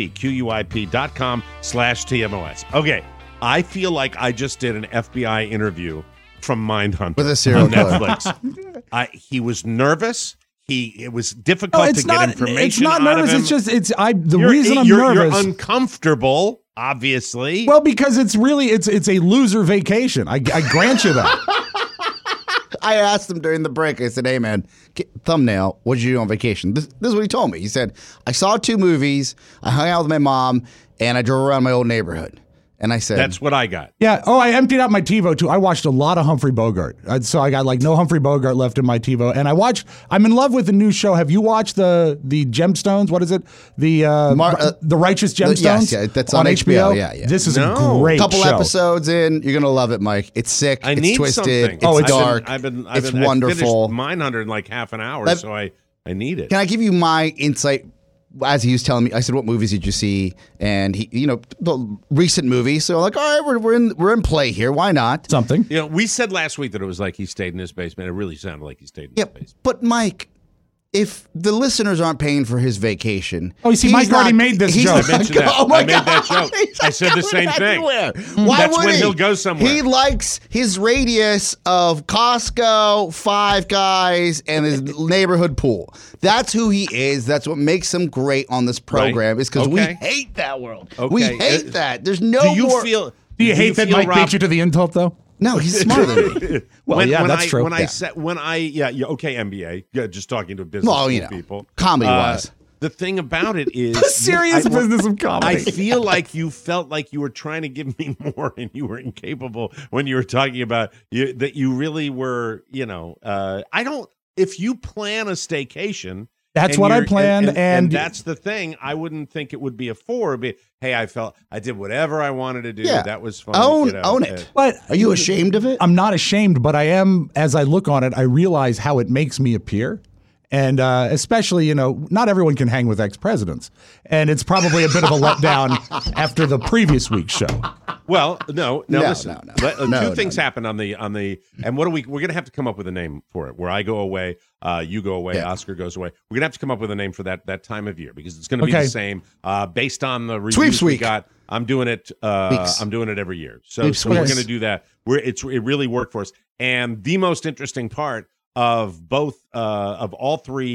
S2: getquip.com/TMOS. Okay, I feel like I just did an FBI interview from Mindhunter
S5: With a serial
S2: on
S5: killer.
S2: Netflix. He was nervous. It was difficult to get information
S3: It's not
S2: out
S3: nervous.
S2: of him.
S3: The reason I'm
S2: You're
S3: nervous.
S2: uncomfortable, obviously.
S3: Well, because it's a loser vacation. I grant you that.
S5: I asked him during the break. I said, "Hey, man, thumbnail. What did you do on vacation?" This is what he told me. He said, "I saw 2 movies. I hung out with my mom, and I drove around my old neighborhood." And I said,
S2: That's what I got.
S3: Yeah. Oh, I emptied out my TiVo too. I watched a lot of Humphrey Bogart. So I got like no Humphrey Bogart left in my TiVo. And I'm in love with the new show. Have you watched the Gemstones? What is it? The Righteous Gemstones?
S5: Yes, that's on HBO. Yeah.
S3: This is a great
S5: couple
S3: show.
S5: episodes in. You're going to love it, Mike. It's sick. It's twisted. It's dark. It's wonderful.
S2: I finished Mindhunter in like half an hour, so I need it.
S5: Can I give you my insight? As he was telling me, I said, "What movies did you see?" And he, the recent movies. So like, all right, we're in play here. Why not?
S3: Something.
S2: We said last week that it was like he stayed in his basement. It really sounded like he stayed in his basement.
S5: But Mike, if the listeners aren't paying for his vacation,
S3: you see, Mike already made this joke.
S2: I mentioned that.
S5: Oh my
S2: I made
S5: God.
S2: that joke. I said the same thing.
S5: Why
S2: That's
S5: would
S2: when
S5: he?
S2: he'll go somewhere.
S5: He likes his radius of Costco, Five Guys, and his neighborhood pool. That's who he is. That's what makes him great on this program. Is because we hate that world.
S2: Okay.
S5: We hate that. There's no
S2: Do you
S5: more.
S2: feel?
S3: Do you hate that Mike beat you to the insult, though?
S5: No, he's smarter than me.
S3: Well, that's true.
S2: Okay, NBA. Yeah, just talking to business people.
S5: Comedy-wise.
S2: The thing about it is
S3: the serious business of comedy.
S2: I feel like you felt like you were trying to give me more, and you were incapable when you were talking about that. You really were. I don't. If you plan a staycation.
S3: That's what I planned,
S2: and that's the thing. I wouldn't think it would be a 4. It'd be, hey, I did whatever I wanted to do.
S5: Yeah.
S2: That was fun.
S5: Own it. But are you ashamed of it?
S3: I'm not ashamed, but I am. As I look on it, I realize how it makes me appear. And especially, not everyone can hang with ex-presidents. And it's probably a bit of a letdown after the previous week's show.
S2: Well, no. Listen. Two things
S5: no.
S2: happen on the, and what we're going to have to come up with a name for it. Where I go away, you go away, Oscar goes away. We're going to have to come up with a name for that time of year because it's going to be the same. Based on the reviews we got, I'm doing it. I'm doing it every year. So we're going to do that. It really worked for us. And the most interesting part of both of all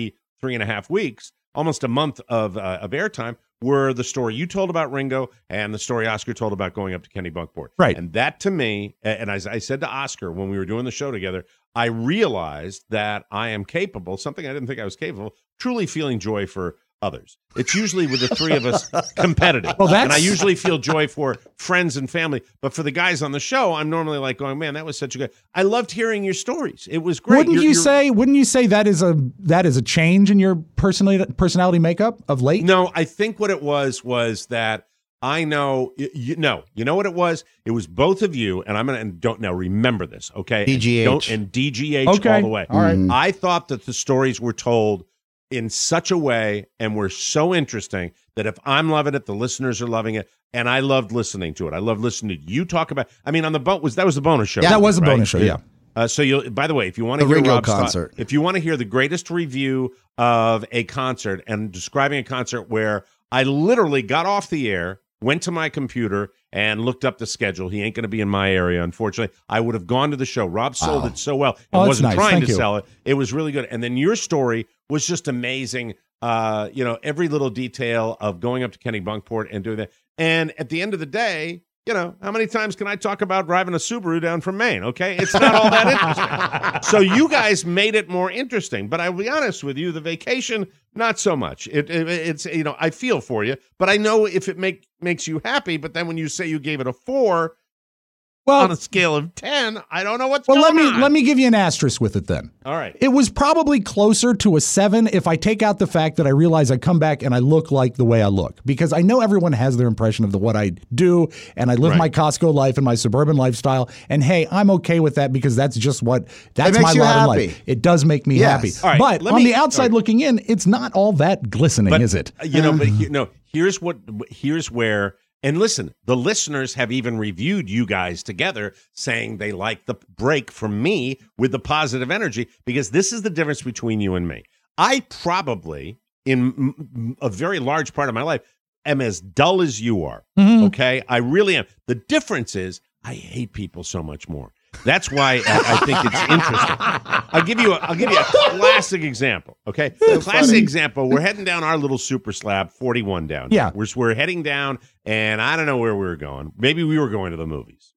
S2: 3.5 weeks, almost a month of airtime, were the story you told about Ringo and the story Oscar told about going up to Kennebunkport.
S3: Right.
S2: And that to me, and as I said to Oscar when we were doing the show together, I realized that I am capable, something I didn't think I was capable, truly feeling joy for others. It's usually with the three of us competitive. And I usually feel joy for friends and family. But for the guys on the show, I'm normally like going, man, that was such a good. I loved hearing your stories. It was great.
S3: Wouldn't you say that is a change in your personality makeup of late?
S2: No, I think what it was that I know you know what it was? It was both of you, and I'm gonna don't now remember this, okay?
S5: DGH
S2: and DGH all the way.
S3: All right.
S2: I thought that the stories were told in such a way and were so interesting that if I'm loving it, the listeners are loving it, and I loved listening to it. I loved listening to you talk about. I mean, on the boat that was the bonus show.
S3: Yeah, that was a bonus show. Yeah.
S2: So you. By the way, if you want to hear Rob's concert, if you want to hear the greatest review of a concert and describing a concert where I literally got off the air, went to my computer and looked up the schedule. He ain't going to be in my area, unfortunately. I would have gone to the show. Rob sold it so well and wasn't trying to sell it. It was really good. And then your story was just amazing. Every little detail of going up to Kennebunkport and doing that. And at the end of the day, how many times can I talk about driving a Subaru down from Maine? Okay, it's not all that interesting. So you guys made it more interesting. But I'll be honest with you, the vacation, not so much. It's I feel for you, but I know if it makes you happy. But then when you say you gave it a 4, on a scale of 10, I don't know what's going on.
S3: Let me give you an asterisk with it then.
S2: All right.
S3: It was probably closer to a 7 if I take out the fact that I realize I come back and I look like the way I look. Because I know everyone has their impression of what I do, and I live my Costco life and my suburban lifestyle. And hey, I'm okay with that because that's my lot in life. It does make me happy.
S2: Right,
S3: but on the outside looking in, it's not all that glistening, is it?
S2: Here's where. And listen, the listeners have even reviewed you guys together saying they like the break from me with the positive energy because this is the difference between you and me. I probably, in a very large part of my life, am as dull as you are. Okay? I really am. The difference is I hate people so much more. That's why I think it's interesting. I'll give you a classic example. Okay, classic example. We're heading down our little super slab, 41 down.
S3: Yeah,
S2: we're heading down, and I don't know where we were going. Maybe we were going to the movies.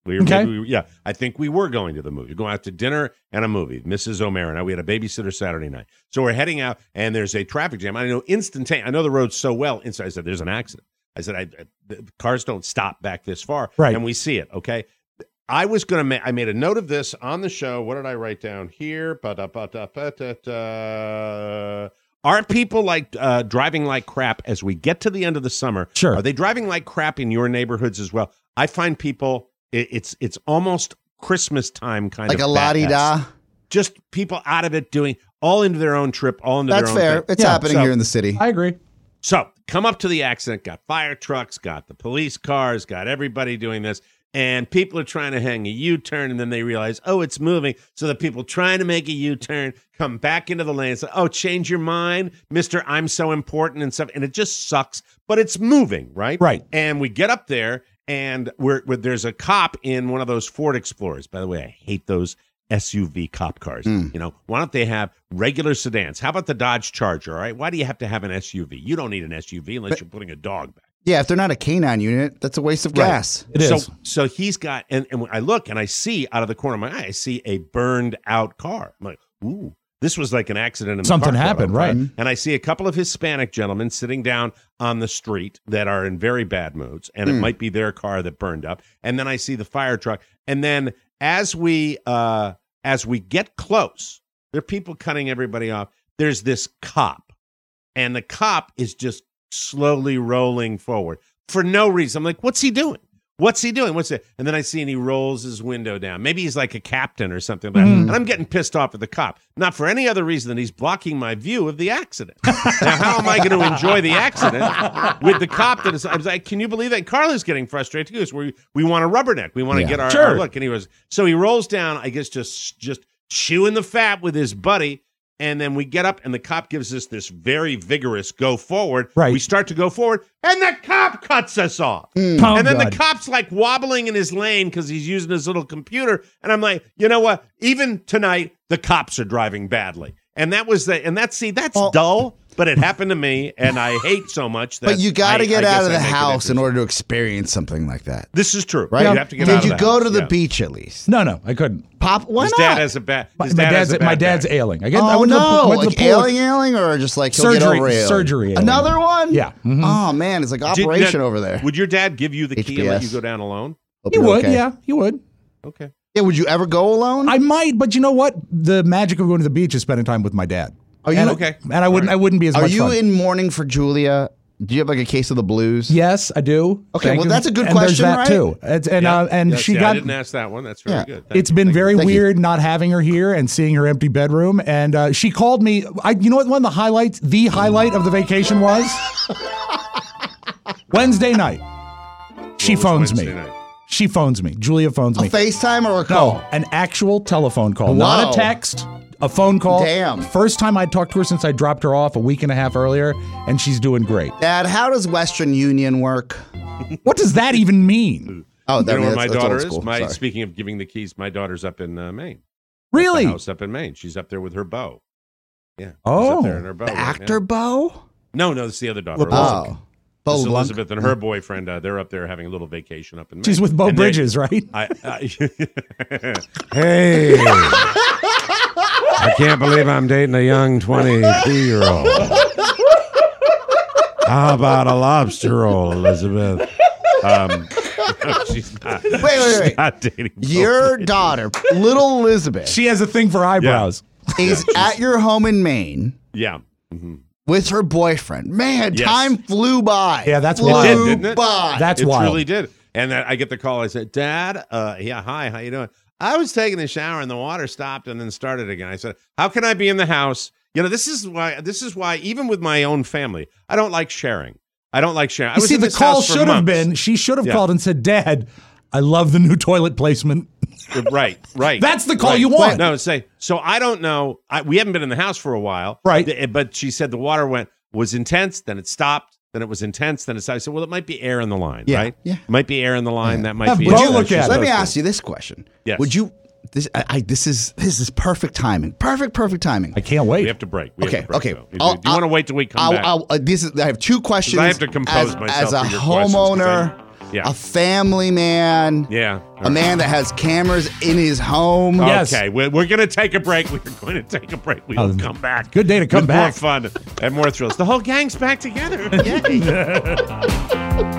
S2: I think we were going to the movie. Going out to dinner and a movie. Mrs. O'Mara and I. We had a babysitter Saturday night, so we're heading out, and there's a traffic jam. I know instantaneous. I know the road so well. Inside, I said, "There's an accident."
S4: I said, the cars don't stop back this far.
S3: Right.
S4: And we see it, okay? I was going to I made a note of this on the show. What did I write down here? Are people like driving like crap as we get to the end of the summer?
S3: Sure.
S4: Are they driving like crap in your neighborhoods as well? I find people, it's almost Christmas time kind
S5: like
S4: of
S5: a la-di-da.
S4: Just people out of it doing all into their own trip, all into their own
S5: fair.
S4: thing.
S5: It's happening here in the city.
S3: I agree.
S4: So come up to the accident, got fire trucks, got the police cars, got everybody doing this. And people are trying to hang a U-turn, and then they realize, oh, it's moving. So the people trying to make a U-turn come back into the lane and say, oh, change your mind, Mr. I'm so important and stuff. And it just sucks, but it's moving, right?
S3: Right.
S4: And we get up there, and there's a cop in one of those Ford Explorers. By the way, I hate those SUV cop cars. You know, why don't they have regular sedans? How about the Dodge Charger, all right? Why do you have to have an SUV? You don't need an SUV unless you're putting a dog back.
S5: Yeah, if they're not a canine unit, that's a waste of gas.
S3: It is.
S4: So he's got, and I look and I see out of the corner of my eye, I see a burned out car. I'm like, ooh, this was like an accident.
S3: Something happened, right?
S4: And I see a couple of Hispanic gentlemen sitting down on the street that are in very bad moods, and it might be their car that burned up. And then I see the fire truck. And then as we get close, there are people cutting everybody off. There's this cop, and the cop is just slowly rolling forward for no reason. I'm like, what's he doing? What's he doing? What's it? And then I see, and he rolls his window down. Maybe he's like a captain or something like that. And I'm getting pissed off at the cop, not for any other reason than he's blocking my view of the accident. Now, how am I going to enjoy the accident with the cop that is? I was like, can you believe that? Carla's getting frustrated too. So we want a rubberneck. We want to get our look. And he rolls down. I guess just chewing the fat with his buddy. And then we get up, and the cop gives us this very vigorous go forward.
S3: Right.
S4: We start to go forward, and the cop cuts us off.
S3: Oh,
S4: and then
S3: God.
S4: the cop's like wobbling in his lane because he's using his little computer. And I'm like, you know what? Even tonight, the cops are driving badly. And that's dull, but it happened to me, and I hate so much that.
S5: But you got to get
S4: I
S5: out
S4: guess
S5: of the
S4: I make it
S5: house in
S4: interesting.
S5: order to experience something like that.
S4: This is true.
S5: Right?
S4: You have to get out of
S5: Did
S4: the
S5: you go
S4: house.
S5: to the
S4: Yeah.
S5: beach at least?
S3: No, I couldn't.
S5: Why
S4: His
S5: not?
S4: dad has a bad.
S3: My dad's ailing. I
S5: Oh,
S3: went
S5: no.
S3: went to the
S5: Like
S3: pool.
S5: ailing, or just like he'll get over ailing?
S3: Surgery. ailing.
S5: Another one?
S3: Yeah. Mhm.
S5: Oh, man. It's like operation over there.
S4: Would your dad give you the key and let
S5: HBS.
S4: you go down alone?
S5: Hope
S3: He
S5: you're
S3: would.
S5: okay.
S3: Yeah, he would.
S4: Okay.
S5: Yeah, would you ever go alone?
S3: I might, but you know what? The magic of going to the beach is spending time with my dad.
S5: Are you
S4: okay?
S3: And I wouldn't be as
S5: Are
S3: much
S5: you
S3: fun.
S5: in mourning for Julia? Do you have like a case of the blues?
S3: Yes, I do.
S5: Okay,
S3: Thank
S5: well,
S3: you.
S5: that's a good
S3: and
S5: question,
S3: there's that
S5: right?
S3: too. And she
S4: I
S3: got.
S4: didn't ask that one. That's very
S5: Yeah.
S4: good.
S3: It's been very
S5: Thank you.
S3: weird not having her here and seeing her empty bedroom. And she called me. You know what? One of the highlights, the highlight of the vacation was Wednesday night. She phones me.
S4: Wednesday night?
S3: She phones me. Julia phones
S5: A
S3: me.
S5: FaceTime or a call?
S3: No, an actual telephone call,
S5: Wow.
S3: not a text. A phone call.
S5: Damn.
S3: First time I talked to her since I dropped her off a week and a half earlier, and she's doing great.
S5: Dad, how does Western Union work?
S3: What does that even mean?
S5: Oh,
S4: You know where
S5: that's
S4: my
S5: old
S4: daughter is?
S5: school. Sorry.
S4: Speaking of giving the keys, my daughter's up in Maine.
S3: Really?
S4: The house up in Maine. She's up there with her beau. Yeah. She's
S3: Oh.
S4: up there in her beau.
S5: The
S4: right now.
S5: actor Bo?
S4: No, it's the other daughter.
S5: Oh. Bo
S4: This is
S5: Lunk.
S4: Elizabeth and her boyfriend. They're up there having a little vacation up in Maine.
S3: She's with Bo
S4: And they-
S3: Bridges, right?
S2: Hey. I can't believe I'm dating a young 22-year-old. How about a lobster roll, Elizabeth?
S4: no, she's not.
S5: Wait.
S4: She's not dating Bo
S5: Your
S4: Bridges.
S5: daughter, little Elizabeth,
S3: She has a thing for eyebrows.
S5: is at your home in Maine
S4: Yeah.
S5: with her boyfriend. Man,
S4: Yes.
S5: time flew by.
S3: Yeah, that's
S5: flew
S3: wild.
S4: It did, didn't it?
S5: by.
S3: That's
S4: It
S3: wild.
S4: truly did. And then I get the call. I said, Dad, yeah, hi, how you doing? I was taking a shower and the water stopped and then started again. I said, how can I be in the house? You know, this is why even with my own family, I don't like sharing. I don't like sharing. I
S3: You
S4: was
S3: see,
S4: in
S3: the
S4: this
S3: call
S4: house for
S3: should have
S4: months.
S3: been, she should have
S4: Yeah.
S3: called and said, Dad, I love the new toilet placement.
S4: Right.
S3: That's the call you want.
S4: No, say, so I don't know. We haven't been in the house for a while.
S3: Right.
S4: But she said the water was intense, then it stopped. Then it was intense. Then it stopped. I said, well, it might be air in the line,
S5: Yeah,
S4: right?
S5: yeah.
S4: Might be air in the line. That might
S3: Have
S4: be
S3: Bo
S4: it.
S3: look
S4: She's
S3: at it.
S5: Let
S4: supposed
S5: me
S4: to.
S5: ask you this question.
S4: Yes.
S5: Would you? This is perfect timing. Perfect timing.
S3: I can't wait.
S4: We have to break.
S5: Okay.
S4: though. Do you
S5: I'll-
S4: want to wait till we come back?
S5: I have two questions.
S4: I have to compose
S5: as,
S4: myself
S5: as a
S4: for your questions, 'cause
S5: homeowner,
S4: Yeah.
S5: a family man,
S4: Yeah.
S5: a man that has cameras in his home.
S3: Yes.
S4: Okay, we're going to take a break. We're going to take a break. We will come back.
S3: Good day to come
S4: with
S3: back.
S4: More fun and more thrills. The whole gang's back together. Yay.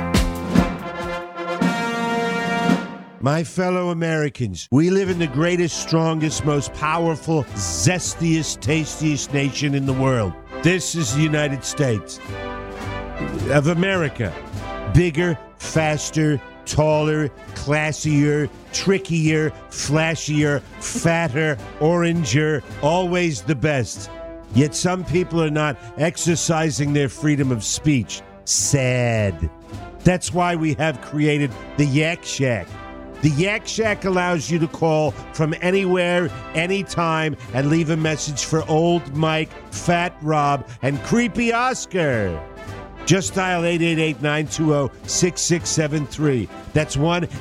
S4: My fellow Americans, we live in the greatest, strongest, most powerful, zestiest, tastiest nation in the world. This is the United States of America. Bigger, faster, taller, classier, trickier, flashier, fatter, oranger, always the best. Yet some people are not exercising their freedom of speech. Sad. That's why we have created the Yak Shack. The Yak Shack allows you to call from anywhere, anytime, and leave a message for Old Mike, Fat Rob, and Creepy Oscar. Just dial 888-920-6673. That's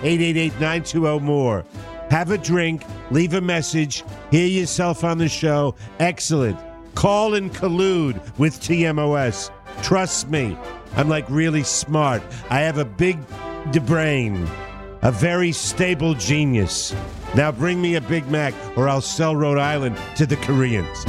S4: 1-888-920-MORE. Have a drink, leave a message, hear yourself on the show. Excellent. Call and collude with TMOS. Trust me, I'm like really smart. I have a big brain. A very stable genius. Now bring me a Big Mac or I'll sell Rhode Island to the Koreans.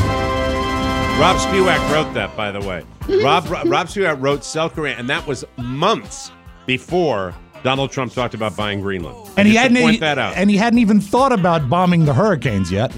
S4: Rob Spewak wrote that, by the way. Rob Spewak wrote Sell Korea, and that was months before Donald Trump talked about buying Greenland.
S3: And he hadn't
S4: point that out.
S3: And he hadn't even thought about bombing the hurricanes yet.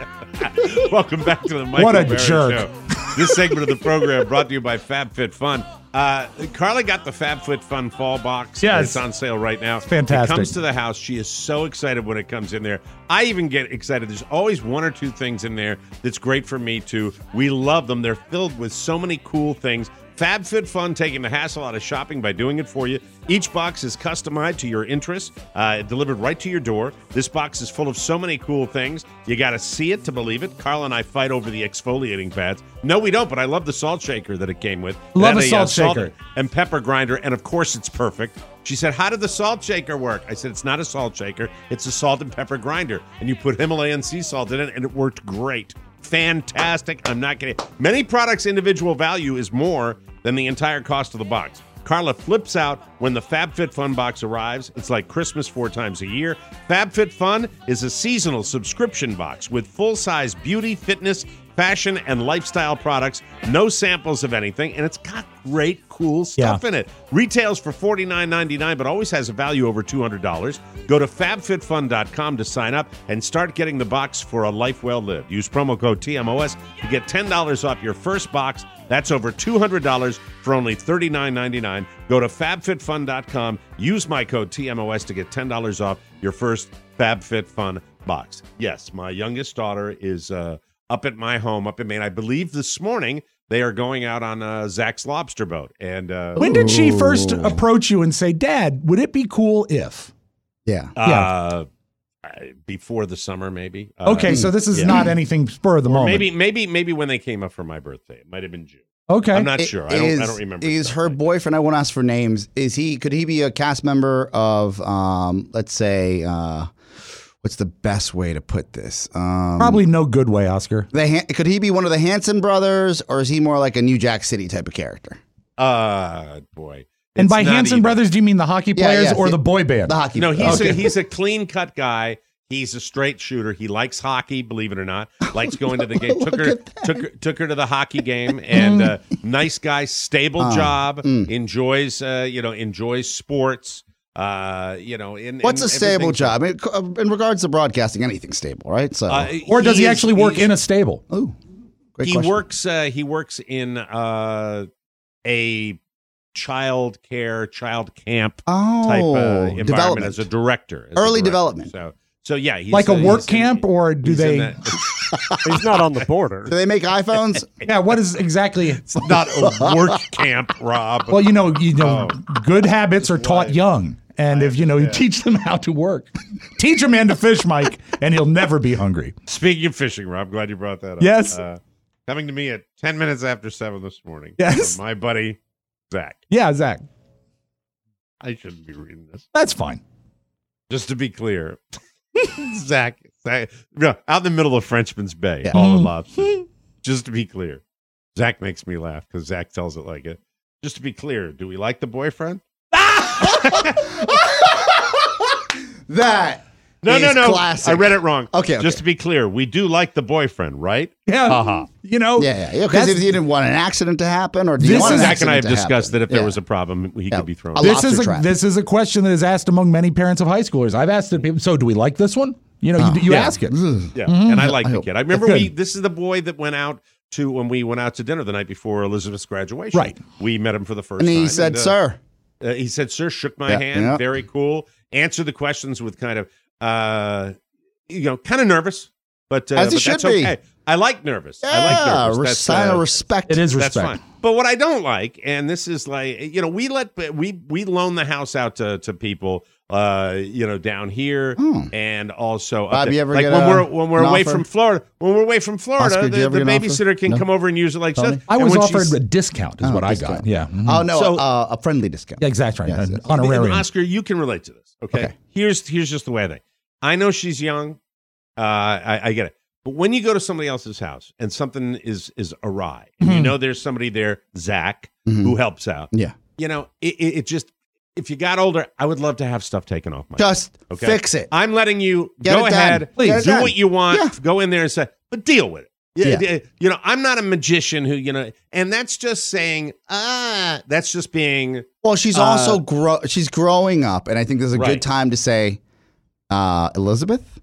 S4: Welcome back to the Michael
S3: What a
S4: Barrett
S3: jerk.
S4: Show. This segment of the program brought to you by FabFitFun. Carly got the FabFitFun fall box.
S3: Yes.
S4: It's on sale right now.
S3: It's fantastic.
S4: It comes to the house. She is so excited when it comes in there. I even get excited. There's always one or two things in there that's great for me, too. We love them. They're filled with so many cool things. FabFitFun, taking the hassle out of shopping by doing it for you. Each box is customized to your interests, delivered right to your door. This box is full of so many cool things. You got to see it to believe it. Carla and I fight over the exfoliating pads. No, we don't, but I love the salt shaker that it came with.
S3: Love
S4: a
S3: salt shaker.
S4: And pepper grinder, and of course it's perfect. She said, how did the salt shaker work? I said, it's not a salt shaker. It's a salt and pepper grinder. And you put Himalayan sea salt in it, and it worked great. Fantastic. I'm not kidding. Many products' individual value is more than the entire cost of the box. Carla flips out when the FabFitFun box arrives. It's like Christmas 4 times a year. FabFitFun is a seasonal subscription box with full-size beauty, fitness, fashion, and lifestyle products. No samples of anything, and it's got great, cool stuff in it. Retails for $49.99, but always has a value over $200. Go to FabFitFun.com to sign up and start getting the box for a life well lived. Use promo code TMOS to get $10 off your first box. That's over $200 for only $39.99. Go to FabFitFun.com. Use my code TMOS to get $10 off your first FabFitFun box. Yes, my youngest daughter is up at my home, up in Maine. I believe this morning they are going out on Zach's lobster boat. And
S3: when did she first approach you and say, Dad, would it be cool if?
S5: Yeah.
S4: Before the summer, maybe.
S3: Okay, so this is not anything spur of the moment.
S4: Maybe when they came up for my birthday. It might have been June.
S3: Okay.
S4: I'm not sure. I don't remember.
S5: Is her boyfriend, I won't ask for names, could he be a cast member of, let's say, what's the best way to put this?
S3: Probably no good way, Oscar.
S5: Could he be one of the Hanson brothers, or is he more like a New Jack City type of character?
S4: Boy.
S3: And by Hanson brothers, do you mean the hockey players or the boy band?
S5: The hockey.
S4: No, he's a clean cut guy. He's a straight shooter. He likes hockey, believe it or not. Likes going to the game. Took her to the hockey game, and nice guy, stable job. Enjoys sports.
S5: What's a stable job? I mean, in regards to broadcasting, anything's stable, right? So,
S3: or does he actually work in a stable?
S5: Oh, great
S4: question. He works in a child camp type environment as a director.
S5: Early development.
S4: So yeah, he's
S3: like a work camp, or do they?
S11: He's not on the border.
S5: Do they make iPhones?
S3: Yeah. What is exactly?
S4: It's not a work camp, Rob.
S3: Well, good habits are taught young, and if you teach them how to work, teach a man to fish, Mike, and he'll never be hungry.
S4: Speaking of fishing, Rob, glad you brought that up.
S3: Yes.
S4: Coming to me at 10 minutes after 7 this morning.
S3: Yes.
S4: My buddy Zach.
S3: Yeah, Zach.
S4: I shouldn't be reading this.
S3: That's fine.
S4: Just to be clear. Zach, out in the middle of Frenchman's Bay, all the lobsters. Just to be clear, Zach makes me laugh because Zach tells it like it. Just to be clear, do we like the boyfriend?
S5: That is
S2: No.
S5: classic.
S2: I read it wrong.
S5: Okay.
S2: Just to be clear, we do like the boyfriend, right?
S3: Yeah. You know.
S5: Yeah. Because if you didn't want an accident to happen, or do you want an
S2: Zach
S5: accident
S2: and I have
S5: to
S2: discussed
S5: happen?
S2: that if there was a problem, he could be thrown.
S3: This is a question that is asked among many parents of high schoolers. I've asked it people. So, do we like this one? You know, you ask it.
S2: Yeah, and I like the kid. I remember this is the boy that went out when we went out to dinner the night before Elizabeth's graduation.
S3: Right.
S2: We met him for the first
S5: And
S2: time.
S5: he said, "Sir."
S2: He said, "Sir," shook my hand. Very cool. Answered the questions with kind of, kind of nervous, but
S5: as it
S2: but
S5: should
S2: that's
S5: be.
S2: Okay. I like nervous.
S5: Yeah,
S2: I like nervous.
S5: sign of respect.
S3: It is
S2: That's
S3: respect.
S2: fine. But what I don't like, and this is like, we loan the house out to people, down here, and also up
S5: Bob,
S2: there.
S5: you ever
S2: like
S5: get
S2: when we're
S5: an
S2: away
S5: offer?
S2: from Florida. When we're away from Florida,
S5: Oscar, did you ever
S2: the
S5: get an offer?
S2: babysitter can
S5: No?
S2: come over and use it like
S5: Tony?
S2: stuff.
S3: I
S2: And
S3: was
S2: when
S3: offered
S2: she's-
S3: a discount, is what I
S5: discount.
S3: got. Yeah.
S5: Oh no,
S2: So-
S5: a friendly discount.
S3: Yeah, exactly right.
S5: Yes,
S3: An
S5: yes.
S3: honorarium.
S2: Oscar, you can relate to this. Okay. Here's just the way I think. I know she's young. I get it. But when you go to somebody else's house and something is awry, and you know there's somebody there, Zach, who helps out.
S5: Yeah.
S2: It just, if you got older, I would love to have stuff taken off my
S5: Just fix it.
S2: I'm letting you
S5: Get
S2: go
S5: it done.
S2: ahead,
S5: Please. Get it
S2: do
S5: done.
S2: what you want,
S5: Yeah.
S2: go in there and say, but deal with it.
S5: Yeah.
S2: I'm not a magician who, and that's just saying, that's just being.
S5: Well, she's also she's growing up, and I think there's a
S2: Right.
S5: good time to say, Elizabeth,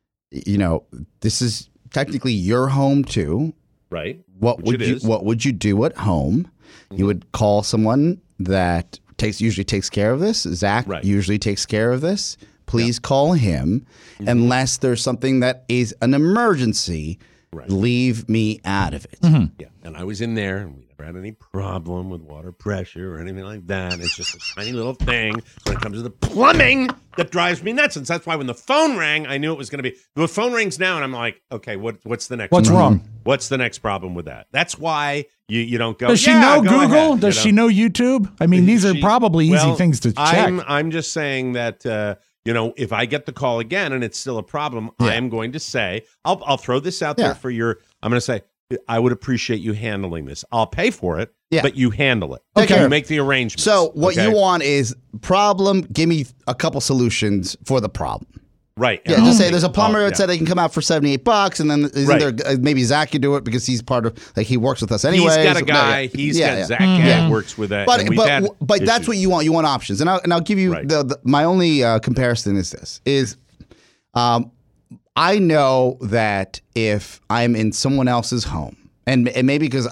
S5: this is technically your home too.
S2: Right.
S5: What
S2: Which it is.
S5: What would you do at home? You would call someone that usually takes care of this. Zach usually takes care of this. Please call him, unless there's something that is an emergency.
S2: Right.
S5: Leave me out of it.
S2: Yeah, and I was in there, and we never had any problem with water pressure or anything like that. It's just a tiny little thing when it comes to the plumbing that drives me nuts. And that's why when the phone rang, I knew it was going to be. The phone rings now, and I'm like, okay, what's the next?
S3: What's wrong?
S2: What's the next problem with that? That's why you don't go.
S3: Does she know
S2: go
S3: Google?
S2: ahead,
S3: Does she know YouTube? I mean, these are probably easy things to check.
S2: I'm just saying that. If I get the call again and it's still a problem, I am going to say, I'll throw this out there for I'm going to say, I would appreciate you handling this. I'll pay for it, but you handle it.
S5: Okay.
S2: You make the arrangements.
S5: So what you want is problem. Give me a couple solutions for the problem.
S2: Right.
S5: Yeah, just say there's a plumber that said they can come out for $78, and then isn't there, maybe Zach could do it because he's part of, he works with us anyway.
S2: He's got a guy. He's got Zach that works with that.
S5: But that's what you want. You want options, and I'll give you my only comparison is this: I know that if I'm in someone else's home, and maybe because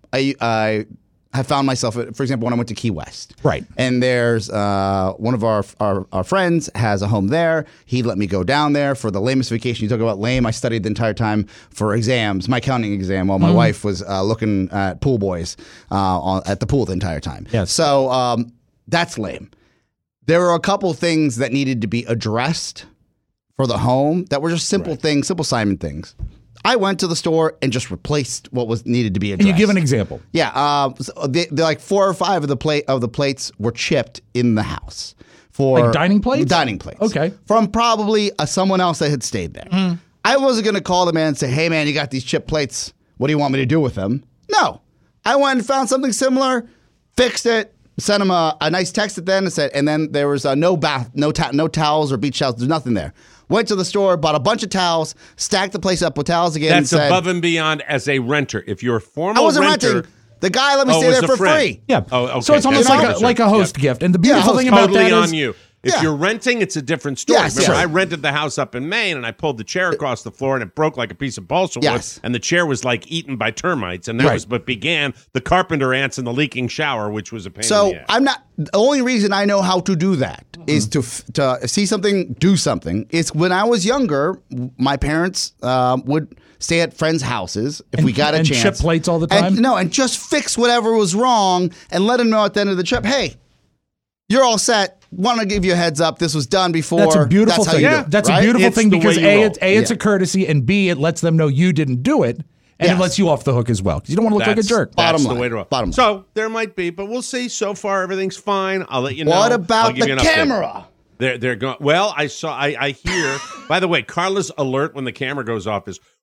S5: I have found myself, for example, when I went to Key West.
S3: Right.
S5: And there's one of our friends has a home there. He let me go down there for the lamest vacation. You talk about lame. I studied the entire time for exams, my counting exam, while my wife was looking at pool boys at the pool the entire time.
S3: Yes.
S5: So that's lame. There were a couple things that needed to be addressed for the home that were just simple things, Simple Simon things. I went to the store and just replaced what was needed to be addressed.
S3: Can you give an example?
S5: Yeah, they're like 4 or 5 of the plates were chipped in the house. For
S3: Like dining plates?
S5: Dining plates.
S3: Okay.
S5: From probably someone else that had stayed there. I wasn't going to call the man and say, hey, man, you got these chipped plates. What do you want me to do with them? No. I went and found something similar, fixed it, sent him a nice text at the end and then there was no towels or beach towels. There's nothing there. Went to the store, bought a bunch of towels, stacked the place up with towels again.
S2: That's
S5: and said,
S2: above and beyond as a renter. If you're a formal
S5: I wasn't
S2: renter,
S5: renting. The guy let me stay there for free.
S3: Yeah.
S2: Oh, okay.
S3: So it's almost like a host gift. And the beautiful thing about
S2: totally
S3: that
S2: on
S3: is
S2: you. If you're renting, it's a different story.
S5: Yes,
S2: Remember,
S5: yes.
S2: I rented the house up in Maine, and I pulled the chair across the floor, and it broke like a piece of balsa wood,
S5: Yes.
S2: and the chair was like eaten by termites, and that was what began the carpenter ants and the leaking shower, which was a pain in
S5: So
S2: the ass.
S5: I'm not. The only reason I know how to do that is to see something, do something. It's when I was younger, my parents would stay at friends' houses if we got a
S3: and
S5: chance.
S3: chip plates all the time?
S5: And just fix whatever was wrong and let them know at the end of the trip, hey, you're all set. Want to give you a heads up. This was done before.
S3: That's a beautiful
S5: That's
S3: thing.
S5: How you do it,
S3: That's
S5: right?
S3: a beautiful
S2: It's
S3: thing
S2: the
S3: because
S2: way you roll.
S3: it's a courtesy, and B, it lets them know you didn't do it, and
S5: Yes.
S3: it lets you off the hook as well because you don't want to look like a jerk.
S2: That's
S5: Bottom
S2: the
S5: line.
S2: way to roll.
S5: Bottom line.
S2: So there might be, but we'll see. So far, everything's fine. I'll let you know.
S5: What
S2: I'll
S5: about
S2: give
S5: the
S2: you an update.
S5: camera?
S2: They're going. Well, I hear. By the way, Carla's alert when the camera goes off is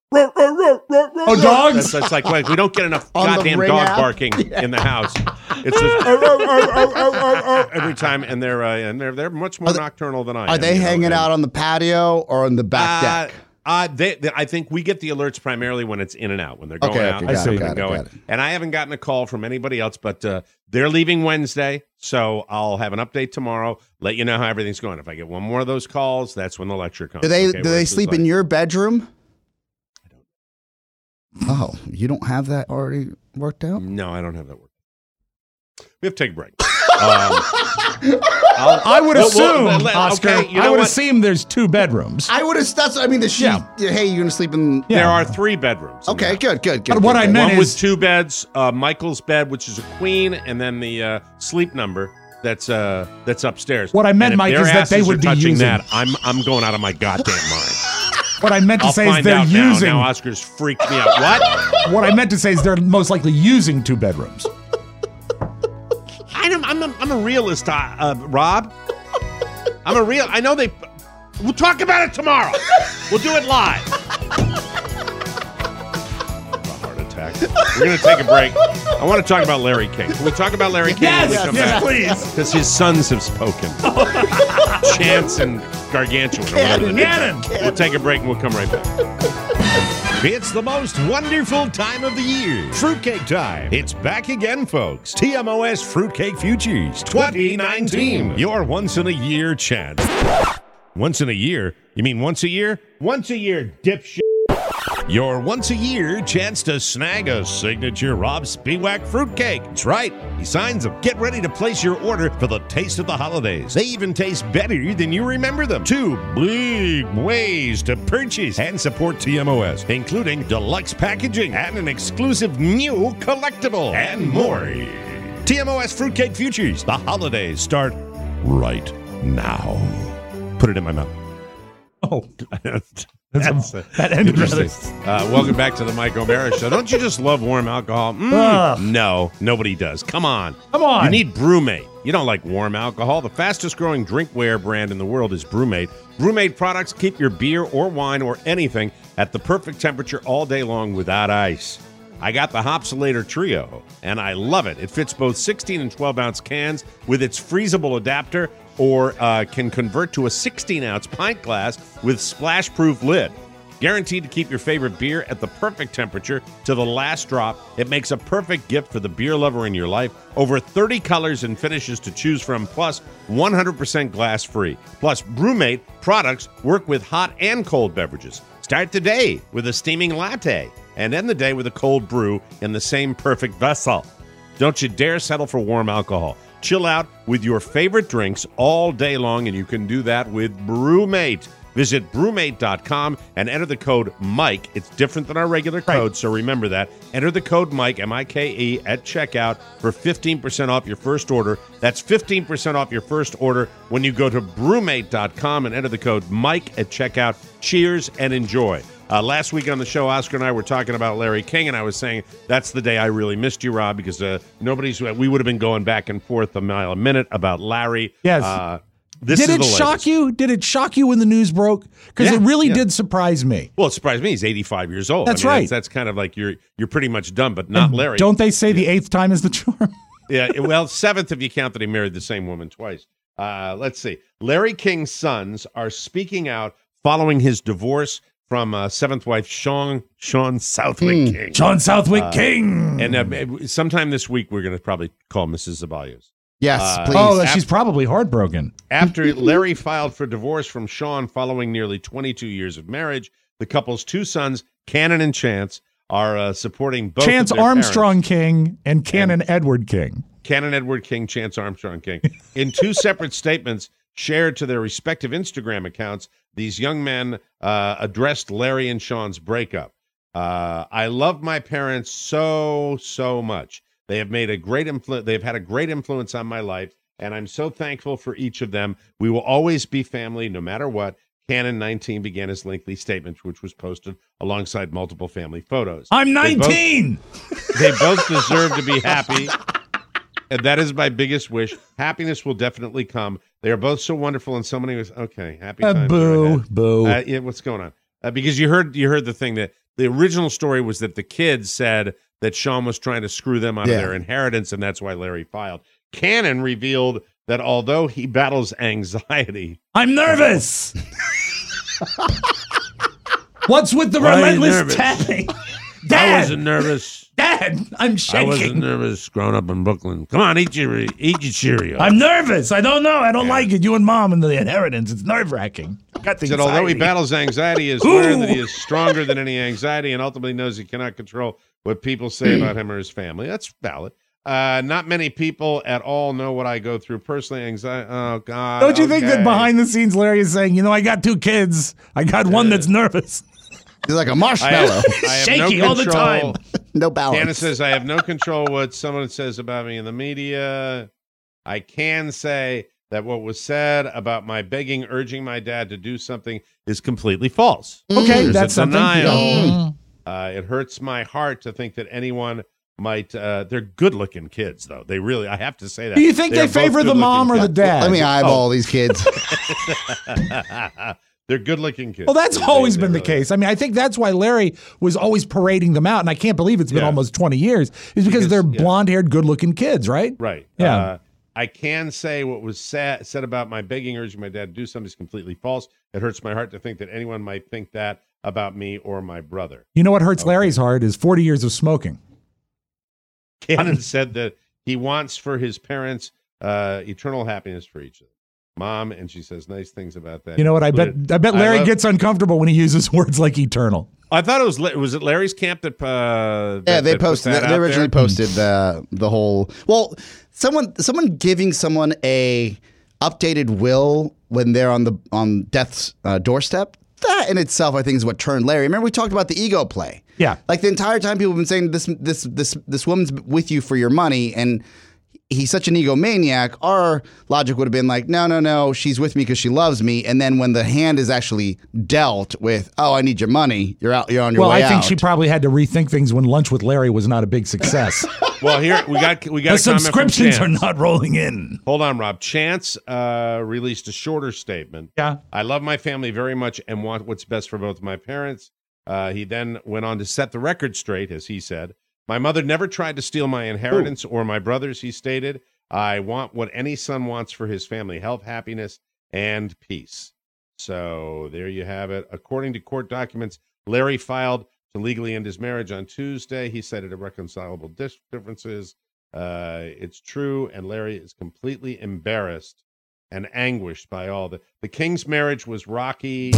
S3: Oh, dogs?
S2: That's like we don't get enough
S5: On the
S2: goddamn
S5: Ring
S2: dog
S5: app?
S2: barking in the house. It's just every time, and they're much more nocturnal than I am.
S5: Are they hanging out on the patio or on the back deck?
S2: I think we get the alerts primarily when it's in and out, when they're going out.
S5: Got it.
S2: And I haven't gotten a call from anybody else, but they're leaving Wednesday, so I'll have an update tomorrow, let you know how everything's going. If I get one more of those calls, that's when the lecture comes.
S5: Do they sleep in your bedroom? Oh, you don't have that already worked out?
S2: No, I don't have that worked out. We have to take a break.
S3: I would assume, Oscar,
S2: okay,
S3: I would assume there's 2 bedrooms.
S5: I would have. That's what I mean. The sheet.
S3: Yeah.
S5: Hey, you're gonna sleep in.
S2: There are 3 bedrooms.
S5: Okay, good.
S3: But what I meant
S2: one
S3: is
S2: with 2 beds, Michael's bed, which is a queen, and then the sleep number that's upstairs.
S3: What I meant,
S2: And if
S3: Mike,
S2: their
S3: is that they
S2: asses
S3: would
S2: are
S3: be
S2: touching
S3: using
S2: that. I'm going out of my goddamn mind.
S3: what I meant to
S2: I'll
S3: say is
S2: find
S3: they're
S2: out
S3: using.
S2: now. Oscar's freaked me out. What?
S3: What I meant to say is they're most likely using 2 bedrooms.
S2: I'm a realist, Rob. I know they. We'll talk about it tomorrow. We'll do it live. Heart attack. We're going to take a break. I want to talk about Larry King. Can we talk about Larry King?
S3: Yes, please.
S2: Because his sons have spoken. Chance and Gargantuan. Or whatever.
S3: Cannon.
S2: We'll take a break and we'll come right back.
S4: It's the most wonderful time of the year. Fruitcake time. It's back again, folks. TMOS Fruitcake Futures 2019. Your once-in-a-year chance. Once in a year? You mean once a year? Once a year, dipshit. Your once-a-year chance to snag a signature Rob Spiewak fruitcake. That's right. He signs them. Get ready to place your order for the taste of the holidays. They even taste better than you remember them. 2 big ways to purchase and support TMOS, including deluxe packaging and an exclusive new collectible and more. TMOS Fruitcake Futures. The holidays start right now. Put it in my mouth.
S3: Oh,
S2: that
S3: ended
S2: interesting. Welcome back to the Mike O'Mara Show. Don't you just love warm alcohol? No, nobody does. Come on. You need Brewmate. You don't like warm alcohol. The fastest growing drinkware brand in the world is Brewmate. Brewmate products keep your beer or wine or anything at the perfect temperature all day long without ice. I got the Hopsulator Trio, and I love it. It fits both 16 and 12-ounce cans with its freezable adapter, or can convert to a 16-ounce pint glass with splash-proof lid. Guaranteed to keep your favorite beer at the perfect temperature to the last drop. It makes a perfect gift for the beer lover in your life. Over 30 colors and finishes to choose from, plus 100% glass-free. Plus, Brewmate products work with hot and cold beverages. Start the day with a steaming latte and end the day with a cold brew in the same perfect vessel. Don't you dare settle for warm alcohol. Chill out with your favorite drinks all day long, and you can do that with Brewmate. Visit brewmate.com and enter the code Mike. It's different than our regular code, so remember that. Enter the code Mike, M-I-K-E, at checkout for 15% off your first order. That's 15% off your first order when you go to brewmate.com and enter the code Mike at checkout. Cheers and enjoy. Last week on the show, Oscar and I were talking about Larry King, and I was saying that's the day I really missed you, Rob, because we would have been going back and forth a mile a minute about Larry.
S3: Yes. Did it shock you? Did it shock you when the news broke? Because it really did surprise me.
S2: Well, it surprised me. He's 85 years old.
S3: That's right.
S2: That's kind of like you're pretty much done, but not Larry.
S3: Don't they say the 8th time is the charm?
S2: Yeah, well, 7th if you count that he married the same woman twice. Let's see. Larry King's sons are speaking out following his divorce from 7th wife Sean Southwick King.
S3: Sean Southwick King.
S2: And sometime this week, we're going to probably call Mrs. Zabaglios.
S5: Yes, please.
S3: Oh, she's probably heartbroken.
S2: After Larry filed for divorce from Sean following nearly 22 years of marriage, the couple's 2 sons, Cannon and Chance, are supporting both
S3: Chance
S2: of their
S3: Armstrong
S2: parents.
S3: King and Cannon Edward King.
S2: Cannon Edward King, Chance Armstrong King. In 2 separate statements shared to their respective Instagram accounts, these young men addressed Larry and Sean's breakup. I love my parents so much. They have made a great They've had a great influence on my life, and I'm so thankful for each of them. We will always be family, no matter what. Cannon 19 began his lengthy statement, which was posted alongside multiple family photos.
S3: I'm 19.
S2: They both deserve to be happy, and that is my biggest wish. Happiness will definitely come. They are both so wonderful, and so many was okay. Happy times.
S3: Boo.
S2: Yeah, what's going on? Because you heard the thing that the original story was that the kids said that Sean was trying to screw them out of their inheritance, and that's why Larry filed. Cannon revealed that although he battles anxiety,
S3: I'm nervous. What's with the relentless tapping? Dad,
S2: I wasn't nervous.
S3: Dad, I'm shaking.
S2: I wasn't nervous growing up in Brooklyn. Come on, eat your Cheerio.
S3: I'm nervous. I don't know. I don't like it. You and Mom and the inheritance. It's nerve-wracking.
S2: He said, although he battles anxiety, he is aware that he is stronger than any anxiety and ultimately knows he cannot control what people say about him or his family. That's valid. Not many people at all know what I go through personally. Anxiety. Oh, God.
S3: Don't you think that behind the scenes, Larry is saying, I got 2 kids. I got one that's nervous.
S5: He's like a marshmallow.
S2: I have
S3: shaky
S2: no
S3: all the time.
S5: No balance.
S2: Candace says, I have no control what someone says about me in the media. I can say that what was said about my begging, urging my dad to do something is completely false.
S3: Okay,
S2: There's
S3: that's
S2: a denial.
S3: something.
S2: It hurts my heart to think that anyone might. They're good-looking kids, though. They really, I have to say that.
S3: Do you think they favor the mom or the dad?
S5: Let me eyeball these kids.
S2: They're good-looking kids.
S3: Well, that's always been the case. I mean, I think that's why Larry was always parading them out, and I can't believe it's been almost 20 years, is because they're blonde-haired, good-looking kids, right?
S2: Right.
S3: Yeah.
S2: I can say what was said about my begging, urging my dad to do something is completely false. It hurts my heart to think that anyone might think that about me or my brother.
S3: You know what hurts Larry's heart is 40 years of smoking.
S2: Cannon said that he wants for his parents eternal happiness for each of them. Mom, and she says nice things about that.
S3: You know what? I bet Larry gets uncomfortable when he uses words like eternal.
S2: I thought it was it Larry's camp that
S5: they posted. They originally posted the whole. Well, someone giving someone a updated will when they're on death's doorstep. That in itself, I think, is what turned Larry. Remember, we talked about the ego play.
S3: Yeah,
S5: like the entire time, people have been saying this woman's with you for your money, and he's such an egomaniac. Our logic would have been like, no, she's with me because she loves me. And then when the hand is actually dealt with, I need your money, you're on your way out.
S3: Well, I think she probably had to rethink things when Lunch with Larry was not a big success.
S2: Well, here we got
S3: the subscriptions are not rolling in.
S2: Hold on, Rob. Chance released a shorter statement.
S3: Yeah,
S2: I love my family very much and want what's best for both my parents. He then went on to set the record straight, as he said. My mother never tried to steal my inheritance or my brother's, he stated. I want what any son wants for his family, health, happiness, and peace. So there you have it. According to court documents, Larry filed to legally end his marriage on Tuesday. He cited irreconcilable differences. It's true, and Larry is completely embarrassed and anguished by all the King's marriage was rocky.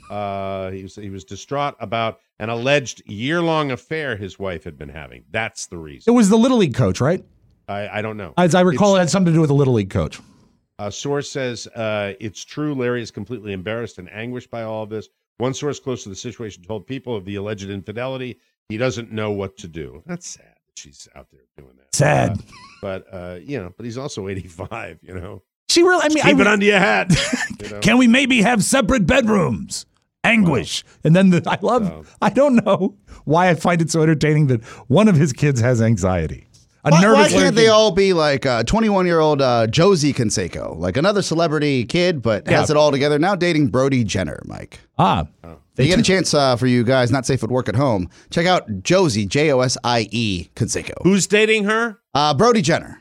S2: He was distraught about an alleged year-long affair his wife had been having. That's the reason.
S3: It was the Little League coach, right?
S2: I don't know.
S3: As I recall, it had something to do with the Little League coach.
S2: A source says it's true. Larry is completely embarrassed and anguished by all of this. One source close to the situation told People of the alleged infidelity. He doesn't know what to do. That's sad that she's out there doing that.
S3: Sad.
S2: But he's also 85,
S3: She really, I mean,
S2: keep it under your hat.
S3: Can we maybe have separate bedrooms? Anguish. Wow. And then I don't know why I find it so entertaining that one of his kids has anxiety.
S5: Why can't they all be like 21-year-old Josie Canseco, like another celebrity kid, but has it all together, now dating Brody Jenner, Mike?
S3: If
S5: you get a chance for you guys not safe at work at home, check out Josie, Josie Canseco.
S2: Who's dating her?
S5: Brody Jenner.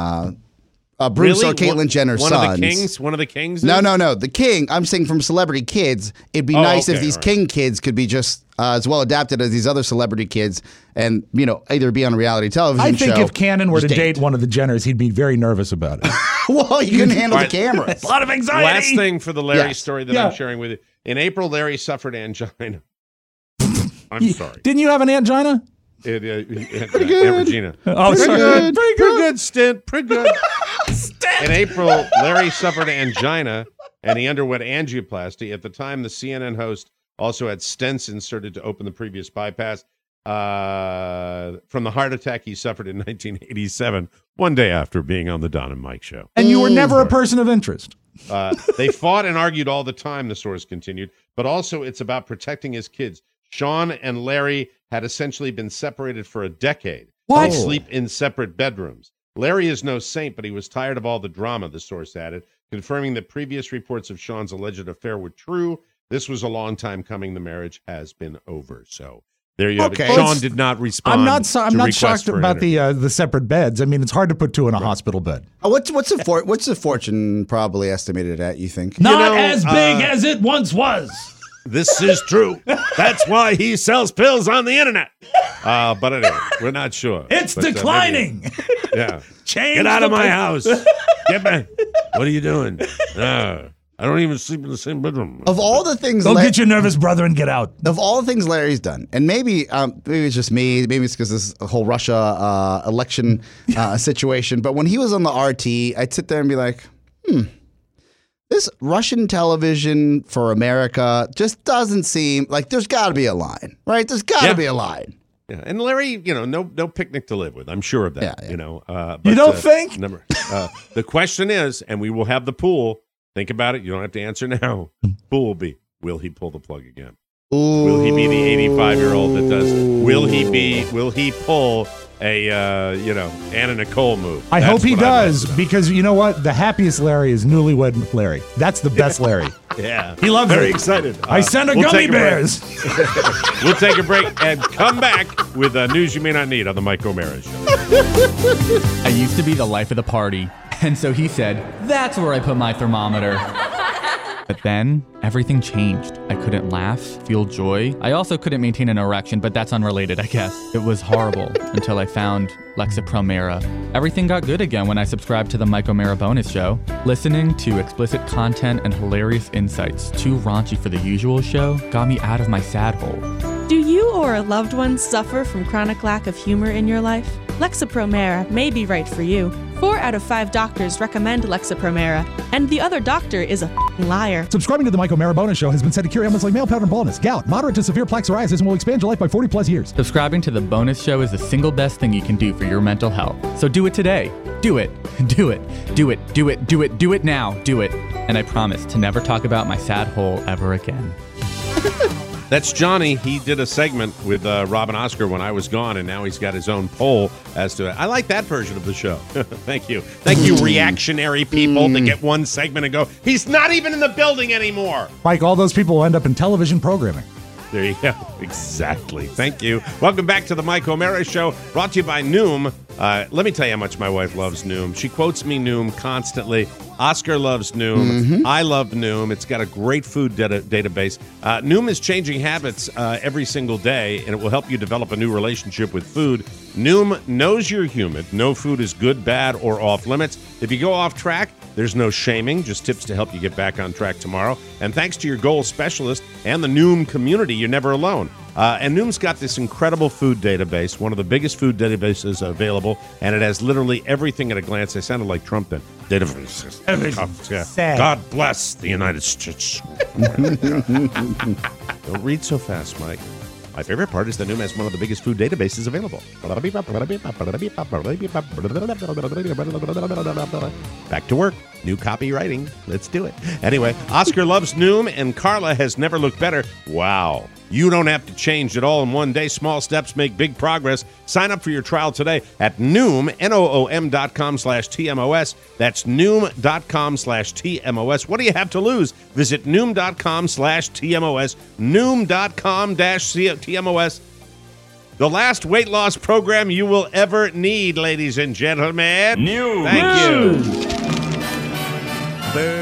S5: Bruce or Caitlyn Jenner's sons.
S2: One of the kings?
S5: No. The king, I'm saying from celebrity kids, it'd be nice if these king kids could be just as well adapted as these other celebrity kids and, either be on a reality television show.
S3: I think if Cannon were to date one of the Jenners, he'd be very nervous about it.
S5: Well, you couldn't handle the cameras.
S3: A lot of anxiety.
S2: Last thing for the Larry story that I'm sharing with you. In April, Larry suffered angina. I'm sorry.
S3: Didn't you have an angina?
S2: Pretty good. Regina.
S3: Oh,
S2: pretty
S3: sorry.
S2: Good.
S3: Pretty
S2: good stint. Pretty good. In April, Larry suffered angina, and he underwent angioplasty. At the time, the CNN host also had stents inserted to open the previous bypass. From the heart attack he suffered in 1987, one day after being on the Don and Mike show.
S3: And you were never a person of interest.
S2: They fought and argued all the time, the source continued, but also it's about protecting his kids. Sean and Larry had essentially been separated for a decade.
S3: What?
S2: They sleep in separate bedrooms. Larry is no saint, but he was tired of all the drama, the source added, confirming that previous reports of Sean's alleged affair were true. This was a long time coming. The marriage has been over. So There you have
S5: Okay.
S2: it. Sean did not respond.
S3: I'm not shocked
S2: for
S3: about
S2: interview.
S3: the separate beds. I mean, it's hard to put two in a hospital bed.
S5: What's the fortune probably estimated at, you think?
S12: Not as big as it once was.
S2: This is true. That's why he sells pills on the internet. But anyway, we're not sure.
S12: It's
S2: But,
S12: declining.
S2: Yeah.
S12: Change
S2: Get out
S12: the
S2: of my
S12: pipe.
S2: house. Get back. What are you doing? I don't even sleep in the same bedroom.
S5: Of all the things,
S12: Go get your nervous brother and get out.
S5: Of all the things Larry's done, and maybe it's just me, maybe it's because this whole Russia election situation, but when he was on the RT, I'd sit there and be like, this Russian television for America just doesn't seem like there's got to be a line, right? There's got to be a line.
S2: Yeah, and Larry, no picnic to live with. I'm sure of that.
S5: Yeah.
S12: You don't think?
S2: The question is, and we will have the pool. Think about it. You don't have to answer now. Pool will be: will he pull the plug again?
S5: Ooh.
S2: Will he be the 85-year-old that does? Will he pull a Anna Nicole move?
S3: I
S2: That's
S3: hope he
S2: what I'd like
S3: does,
S2: to know.
S3: because you know what? The happiest Larry is newlywed Larry. That's the best Larry.
S2: Yeah,
S12: He loves
S2: very
S12: it.
S2: excited.
S3: I sent her
S2: we'll
S3: gummy
S2: take a break.
S3: bears.
S2: We'll take a break and come back with news you may not need on the Mike O'Mara Show.
S13: I used to be the life of the party, and so he said, that's where I put my thermometer. But then, everything changed. I couldn't laugh, feel joy. I also couldn't maintain an erection, but that's unrelated, I guess. It was horrible until I found Lexapro Mera. Everything got good again when I subscribed to the Mike O'Mara Bonus Show. Listening to explicit content and hilarious insights, too raunchy for the usual show, got me out of my sad hole.
S14: Do you or a loved one suffer from chronic lack of humor in your life? Lexapro Mera may be right for you. 4 out of 5 doctors recommend Lexapro Mera, and the other doctor is a f***ing liar.
S3: Subscribing to the Mike O'Mara Bonus Show has been said to cure ailments like male pattern baldness, gout, moderate to severe plaque psoriasis, and will expand your life by 40 plus years.
S13: Subscribing to the bonus show is the single best thing you can do for your mental health. So do it today. Do it. Do it. Do it. Do it. Do it. Do it now. Do it. And I promise to never talk about my sad hole ever again.
S2: That's Johnny. He did a segment with Rob and Oscar when I was gone, and now he's got his own poll as to it. I like that version of the show. Thank you. Thank you, reactionary people, to get one segment and go, he's not even in the building anymore.
S3: Mike, all those people will end up in television programming.
S2: There you go. Exactly. Thank you. Welcome back to the Mike O'Mara Show, brought to you by Noom. Let me tell you how much my wife loves Noom. She quotes me Noom constantly. Oscar loves Noom.
S5: Mm-hmm.
S2: I love Noom. It's got a great food database. Noom is changing habits every single day, and it will help you develop a new relationship with food. Noom knows you're human. No food is good, bad, or off limits. If you go off track, there's no shaming, just tips to help you get back on track tomorrow. And thanks to your goal specialist and the Noom community, you're never alone. And Noom's got this incredible food database, one of the biggest food databases available, and it has literally everything at a glance. I sounded like Trump then. Database.
S3: Sad.
S2: God bless the United States. Don't read so fast, Mike. My favorite part is that Noom has one of the biggest food databases available. Back to work. New copywriting. Let's do it. Anyway, Oscar loves Noom, and Carla has never looked better. Wow. You don't have to change it all in one day. Small steps make big progress. Sign up for your trial today at Noom, Noom.com/TMOS. That's Noom.com/TMOS. What do you have to lose? Visit Noom.com/TMOS. Noom.com-TMOS. The last weight loss program you will ever need, ladies and gentlemen.
S12: New.
S2: Thank you. Boo.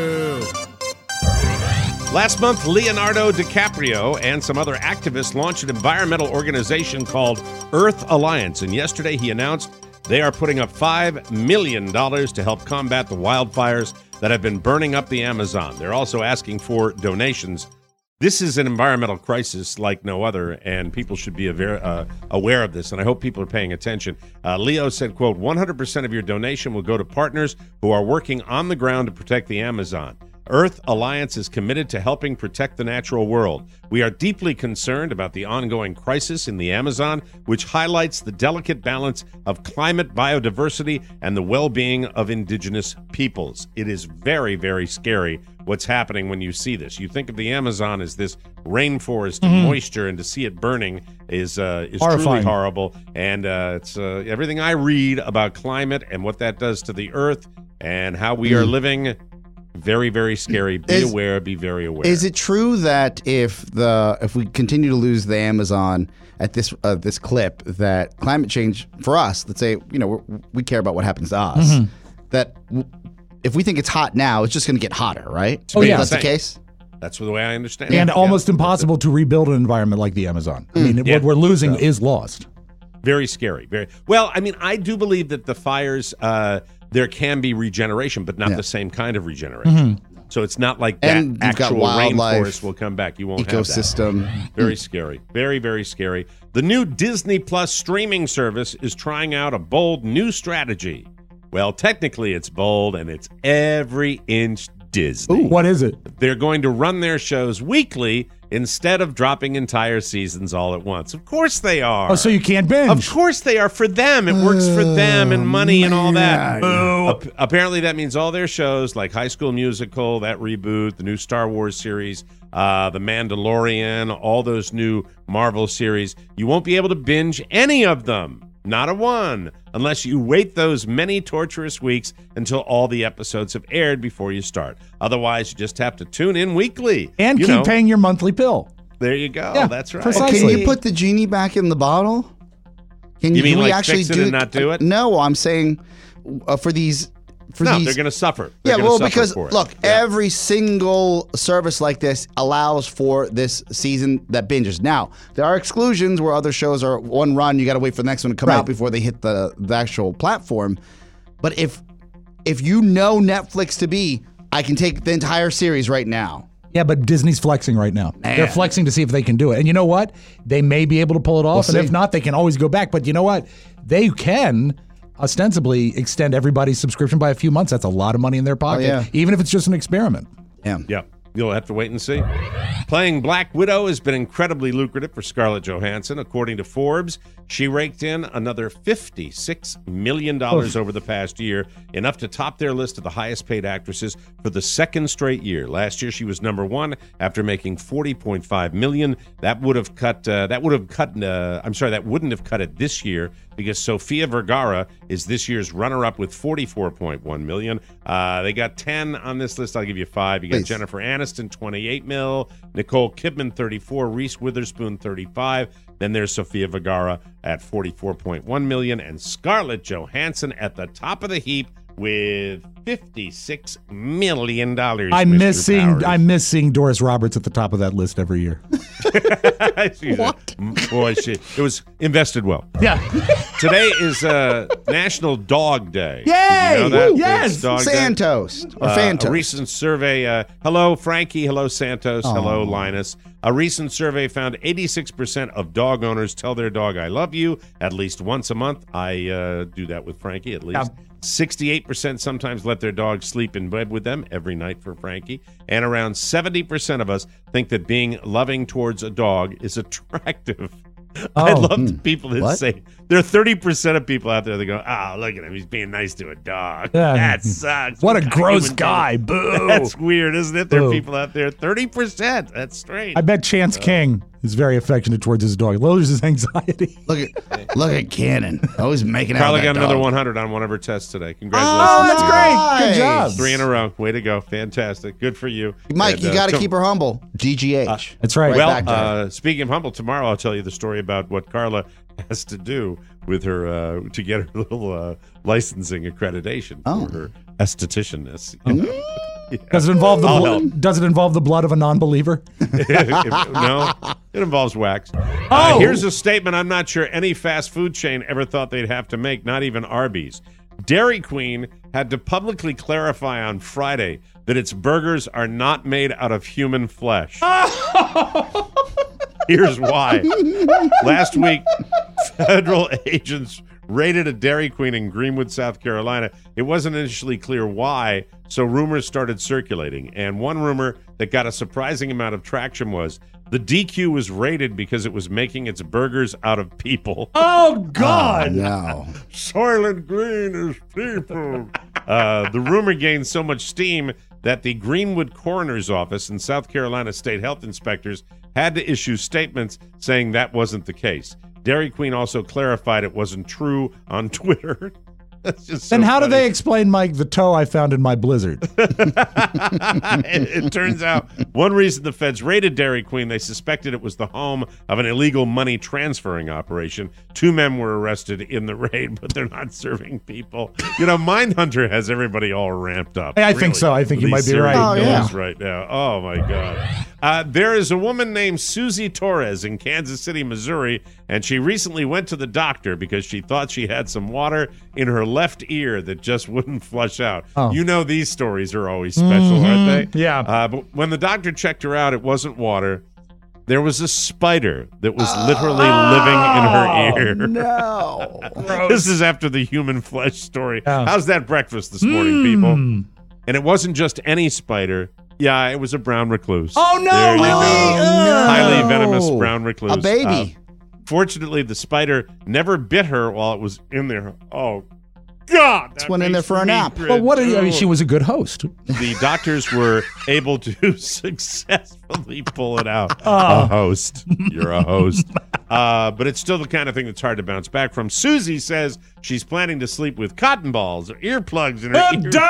S2: Last month, Leonardo DiCaprio and some other activists launched an environmental organization called Earth Alliance. And yesterday he announced they are putting up $5 million to help combat the wildfires that have been burning up the Amazon. They're also asking for donations. This is an environmental crisis like no other, and people should be aware of this, and I hope people are paying attention. Leo said, quote, 100% of your donation will go to partners who are working on the ground to protect the Amazon. Earth Alliance is committed to helping protect the natural world. We are deeply concerned about the ongoing crisis in the Amazon, which highlights the delicate balance of climate, biodiversity, and the well-being of indigenous peoples. It is very, very scary what's happening when you see this. You think of the Amazon as this rainforest of moisture, and to see it burning is truly horrible. And it's everything I read about climate and what that does to the earth and how we are living. Very, very scary. Be aware. Be very aware.
S5: Is it true that if we continue to lose the Amazon at this clip, that climate change for us, let's say, we care about what happens to us, that if we think it's hot now, it's just going to get hotter, right?
S3: Oh, yeah.
S5: That's the case?
S2: That's the way I understand it.
S3: And almost impossible to rebuild an environment like the Amazon. I mean, what we're losing is lost.
S2: Very scary. Very well. I mean, I do believe that the fires, there can be regeneration, but not the same kind of regeneration. So it's not like that
S5: and
S2: actual rainforest will come back. You won't
S5: ecosystem.
S2: have that. Very scary. Very, very scary. The new Disney Plus streaming service is trying out a bold new strategy. Well, technically it's bold, and it's every inch Disney.
S3: Ooh, what is it?
S2: They're going to run their shows weekly instead of dropping entire seasons all at once. Of course they are.
S3: Oh, so you can't binge.
S2: Of course they are. For them. It works for them and money and all that. Apparently that means all their shows like High School Musical, that reboot, the new Star Wars series, The Mandalorian, all those new Marvel series, you won't be able to binge any of them. Not a one, unless you wait those many torturous weeks until all the episodes have aired before you start. Otherwise, you just have to tune in weekly.
S3: And keep paying your monthly bill.
S2: There you go.
S3: Yeah,
S2: that's right.
S5: Can you put the genie back in the bottle?
S2: You mean like actually fix it and not do it?
S5: No, I'm saying for these...
S2: they're going to suffer.
S5: Because look, every single service like this allows for this season that binges. Now, there are exclusions where other shows are one run. You got to wait for the next one to come out before they hit the actual platform. But if you know Netflix to be, I can take the entire series right now.
S3: Yeah, but Disney's flexing right now.
S5: Man.
S3: They're flexing to see if they can do it. And you know what? They may be able to pull it off. And if not, they can always go back. But you know what? They can ostensibly extend everybody's subscription by a few months. That's a lot of money in their pocket, even if it's just an experiment.
S2: Yeah. You'll have to wait and see. Playing Black Widow has been incredibly lucrative for Scarlett Johansson. According to Forbes, she raked in another $56 million over the past year, enough to top their list of the highest paid actresses for the second straight year. Last year, she was number one after making $40.5 million. That wouldn't have cut it this year because Sofia Vergara is this year's runner-up with $44.1 million. They got 10 on this list. I'll give you 5. You got Jennifer Aniston, $28 million. Nicole Kidman, $34 million. Reese Witherspoon, $35 million. Then there's Sofia Vergara at $44.1 million. And Scarlett Johansson at the top of the heap with $56 million.
S3: I miss seeing Doris Roberts at the top of that list every year.
S2: What? Boy, it was invested well.
S3: Yeah.
S2: Today is National Dog Day.
S5: Yay!
S2: You know that?
S5: Yes!
S2: Dog
S5: Santos.
S2: Day.
S5: Or Fantos.
S2: A recent survey, hello Frankie, hello Santos, hello Linus. A recent survey found 86% of dog owners tell their dog, I love you, at least once a month. I do that with Frankie at least. 68% sometimes let their dog sleep in bed with them every night for Frankie. And around 70% of us think that being loving towards a dog is attractive. I love people that say, there are 30% of people out there that go, look at him, he's being nice to a dog.
S3: Yeah.
S2: That sucks.
S3: What a gross guy. Boo.
S2: That's weird, isn't it? There are people out there, 30%. That's strange.
S3: I bet Chance King is very affectionate towards his dog. It lowers his anxiety.
S5: Look at Cannon. Always making out
S2: Carla
S5: with that
S2: got another
S5: dog.
S2: 100 on one of her tests today. Congratulations.
S3: Oh, that's great. Good job.
S2: 3 in a row. Way to go. Fantastic. Good for you.
S5: Mike,
S2: And,
S5: you got to keep her humble. GGH.
S3: That's right.
S2: Well, speaking of humble, tomorrow I'll tell you the story about what Carla has to do with her to get her little licensing accreditation for her estheticianness. Yeah.
S3: Does it involve the blood of a non-believer?
S2: No, it involves wax. Here's a statement I'm not sure any fast food chain ever thought they'd have to make, not even Arby's. Dairy Queen had to publicly clarify on Friday that its burgers are not made out of human flesh. Here's why. Last week, federal agents raided a Dairy Queen in Greenwood, South Carolina. It wasn't initially clear why, so rumors started circulating. And one rumor that got a surprising amount of traction was the DQ was raided because it was making its burgers out of people.
S12: Oh, God!
S5: No.
S2: Soylent Green is people. The rumor gained so much steam that the Greenwood Coroner's Office and South Carolina state health inspectors had to issue statements saying that wasn't the case. Dairy Queen also clarified it wasn't true on Twitter.
S3: Then how do they explain, Mike, the toe I found in my Blizzard?
S4: It turns out one reason the feds raided Dairy Queen, they suspected it was the home of an illegal money transferring operation. 2 men were arrested in the raid, but they're not serving people. Mindhunter has everybody all ramped up.
S3: I think so. I think you might be right.
S4: Oh, yeah. Right now. Oh, my God. There is a woman named Susie Torres in Kansas City, Missouri, and she recently went to the doctor because she thought she had some water in her left ear that just wouldn't flush out. Oh. These stories are always special, aren't they?
S3: Yeah.
S4: But when the doctor checked her out, it wasn't water. There was a spider that was literally living in her ear.
S5: No.
S4: This is after the human flesh story. How's that breakfast this morning, people? And it wasn't just any spider. Yeah, it was a brown recluse.
S3: Oh, no,
S4: there you
S3: really?
S4: go.
S3: No.
S4: Highly venomous brown recluse.
S5: A baby.
S4: Fortunately, the spider never bit her while it was in there. Oh, God.
S5: Just went in there for a nap.
S3: Well, she was a good host.
S4: The doctors were able to successfully pull it out. A host. You're a host. But it's still the kind of thing that's hard to bounce back from. Susie says she's planning to sleep with cotton balls or earplugs in her ears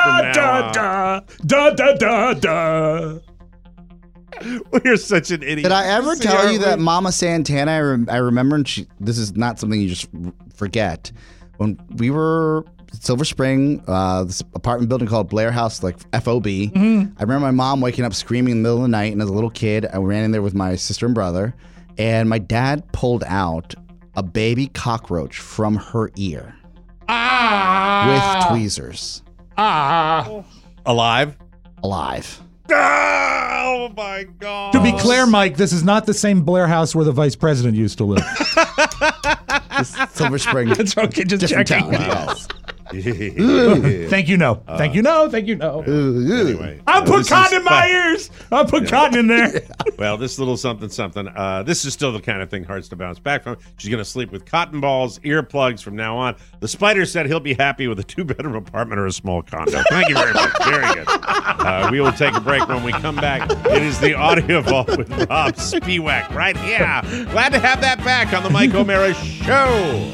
S4: from now on. You're such an idiot.
S5: Did I ever tell you that Mama Santana, I remember, and this is not something you just forget, when we were Silver Spring, this apartment building called Blair House, like FOB. Mm-hmm. I remember my mom waking up screaming in the middle of the night, and as a little kid, I ran in there with my sister and brother, and my dad pulled out a baby cockroach from her ear with tweezers.
S4: Alive?
S5: Alive.
S4: Oh, my God.
S3: To be clear, Mike, this is not the same Blair House where the vice president used to live.
S5: Silver Spring.
S3: That's okay, just checking.
S5: Wow.
S3: Thank you, no. Thank you, no. Thank you, no.
S4: Anyway.
S3: I'll put cotton in my ears. I'll put cotton in there.
S4: Well, this little something. This is still the kind of thing hard to bounce back from. She's going to sleep with cotton balls, earplugs from now on. The spider said he'll be happy with a 2-bedroom apartment or a small condo. Thank you very much. Very good. We will take a break. When we come back, it is the Audio Vault with Rob Spiewak right here. Glad to have that back on the Mike O'Mara Show.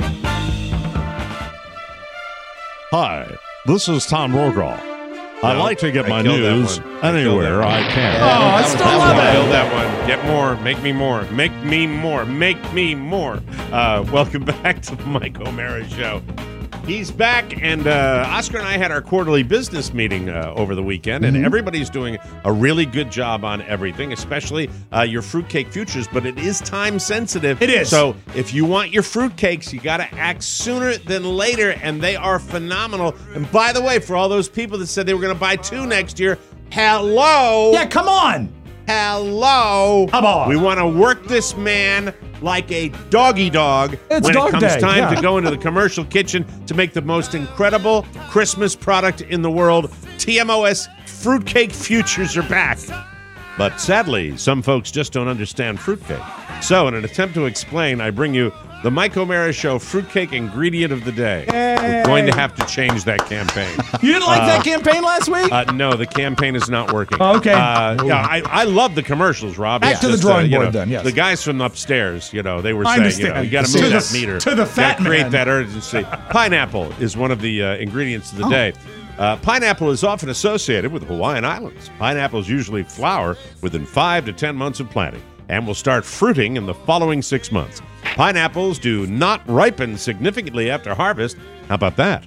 S2: Hi, this is Tom Rogal. I like to get my news anywhere I can.
S3: Oh, I still love it.
S4: Build that one. Get more. Make me more. Make me more. Make me more. Welcome back to the Mike O'Mara Show. He's back, and Oscar and I had our quarterly business meeting over the weekend, and everybody's doing a really good job on everything, especially your fruitcake futures, but it is time sensitive.
S3: It is.
S4: So if you want your fruitcakes, you got to act sooner than later, and they are phenomenal. And by the way, for all those people that said they were going to buy 2 next year, hello.
S3: Yeah, come on.
S4: Hello.
S3: Come on.
S4: We want to work this man like a doggy dog
S3: it's
S4: when
S3: dog
S4: it comes
S3: day.
S4: time to go into the commercial kitchen to make the most incredible Christmas product in the world. TMOS Fruitcake Futures are back. But sadly, some folks just don't understand fruitcake. So in an attempt to explain, I bring you the Mike O'Mara Show Fruitcake Ingredient of the Day. We're going to have to change that campaign.
S3: You didn't like that campaign last week?
S4: No, the campaign is not working.
S3: Oh, okay.
S4: Yeah, I love the commercials, Rob.
S3: Back to the drawing board then, yes.
S4: The guys from upstairs, they were saying, you got to move that meter.
S3: To the fat man.
S4: Create that urgency. Pineapple is one of the ingredients of the day. Pineapple is often associated with the Hawaiian Islands. Pineapples usually flower within 5 to 10 months of planting and will start fruiting in the following 6 months. Pineapples do not ripen significantly after harvest. How about that?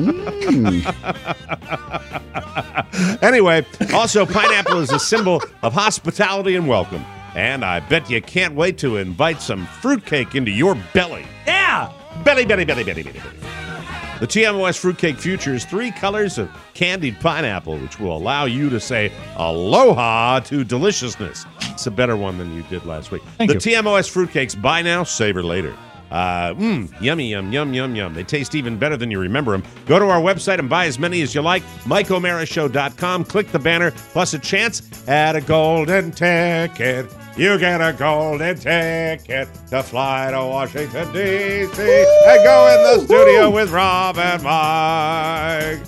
S4: Anyway, also pineapple is a symbol of hospitality and welcome. And I bet you can't wait to invite some fruitcake into your belly.
S3: Yeah!
S4: Belly, belly, belly, belly, belly, belly. The TMOS Fruitcake Futures 3 colors of candied pineapple, which will allow you to say aloha to deliciousness. It's a better one than you did last week.
S3: Thank you.
S4: TMOS Fruitcakes, buy now, savor later. Yummy, yum, yum, yum, yum. They taste even better than you remember them. Go to our website and buy as many as you like. MikeO'MaraShow.com. Click the banner, plus a chance at a golden ticket. You get a golden ticket to fly to Washington, D.C. and go in the studio with Rob and Mike.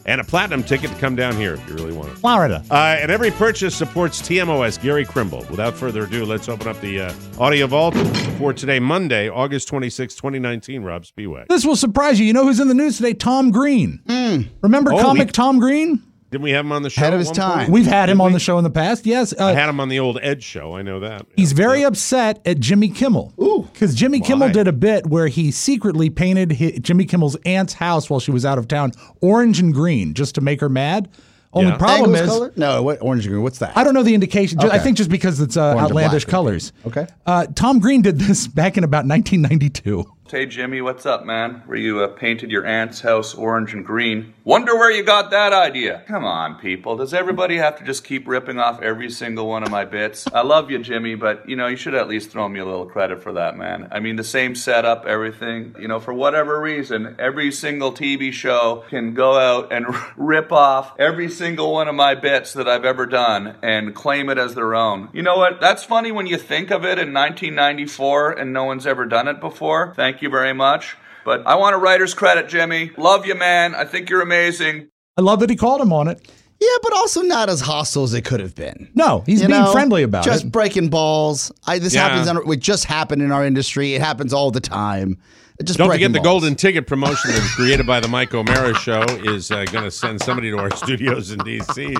S4: and a platinum ticket to come down here if you really want it.
S3: Florida.
S4: And every purchase supports TMOS, Gary Krimble. Without further ado, let's open up the audio vault for today, Monday, August 26, 2019. Rob Spiewak.
S3: This will surprise you. You know who's in the news today? Tom Green. Remember comic Tom Green?
S4: Didn't we have him on the show?
S5: Ahead of his time.
S3: We've had him on the show in the past, yes.
S4: I had him on the old Ed show. I know that.
S3: He's very upset at Jimmy Kimmel. Because Jimmy Kimmel did a bit where he secretly painted Jimmy Kimmel's aunt's house while she was out of town orange and green just to make her mad. Only problem
S5: Angles
S3: is...
S5: color? No, what orange and green? What's that?
S3: I don't know the indication.
S5: Okay.
S3: I think just because it's outlandish colors.
S5: Okay.
S3: Tom Green did this back in about 1992.
S15: Hey, Jimmy, what's up, man? Where you painted your aunt's house orange and green. Wonder where you got that idea. Come on, people. Does everybody have to just keep ripping off every single one of my bits? I love you, Jimmy, but, you should at least throw me a little credit for that, man. I mean, the same setup, everything. For whatever reason, every single TV show can go out and rip off every single one of my bits that I've ever done and claim it as their own. You know what? That's funny when you think of it in 1994 and no one's ever done it before. Thank you very much. But I want a writer's credit, Jimmy. Love you, man. I think you're amazing.
S3: I love that he called him on it.
S5: Yeah, but also not as hostile as it could have been.
S3: No, he's being friendly about it.
S5: Just breaking balls. This happens. It just happened in our industry. It happens all the time.
S4: Don't forget the golden ticket promotion that's created by the Mike O'Mara Show is going to send somebody to our studios in D.C.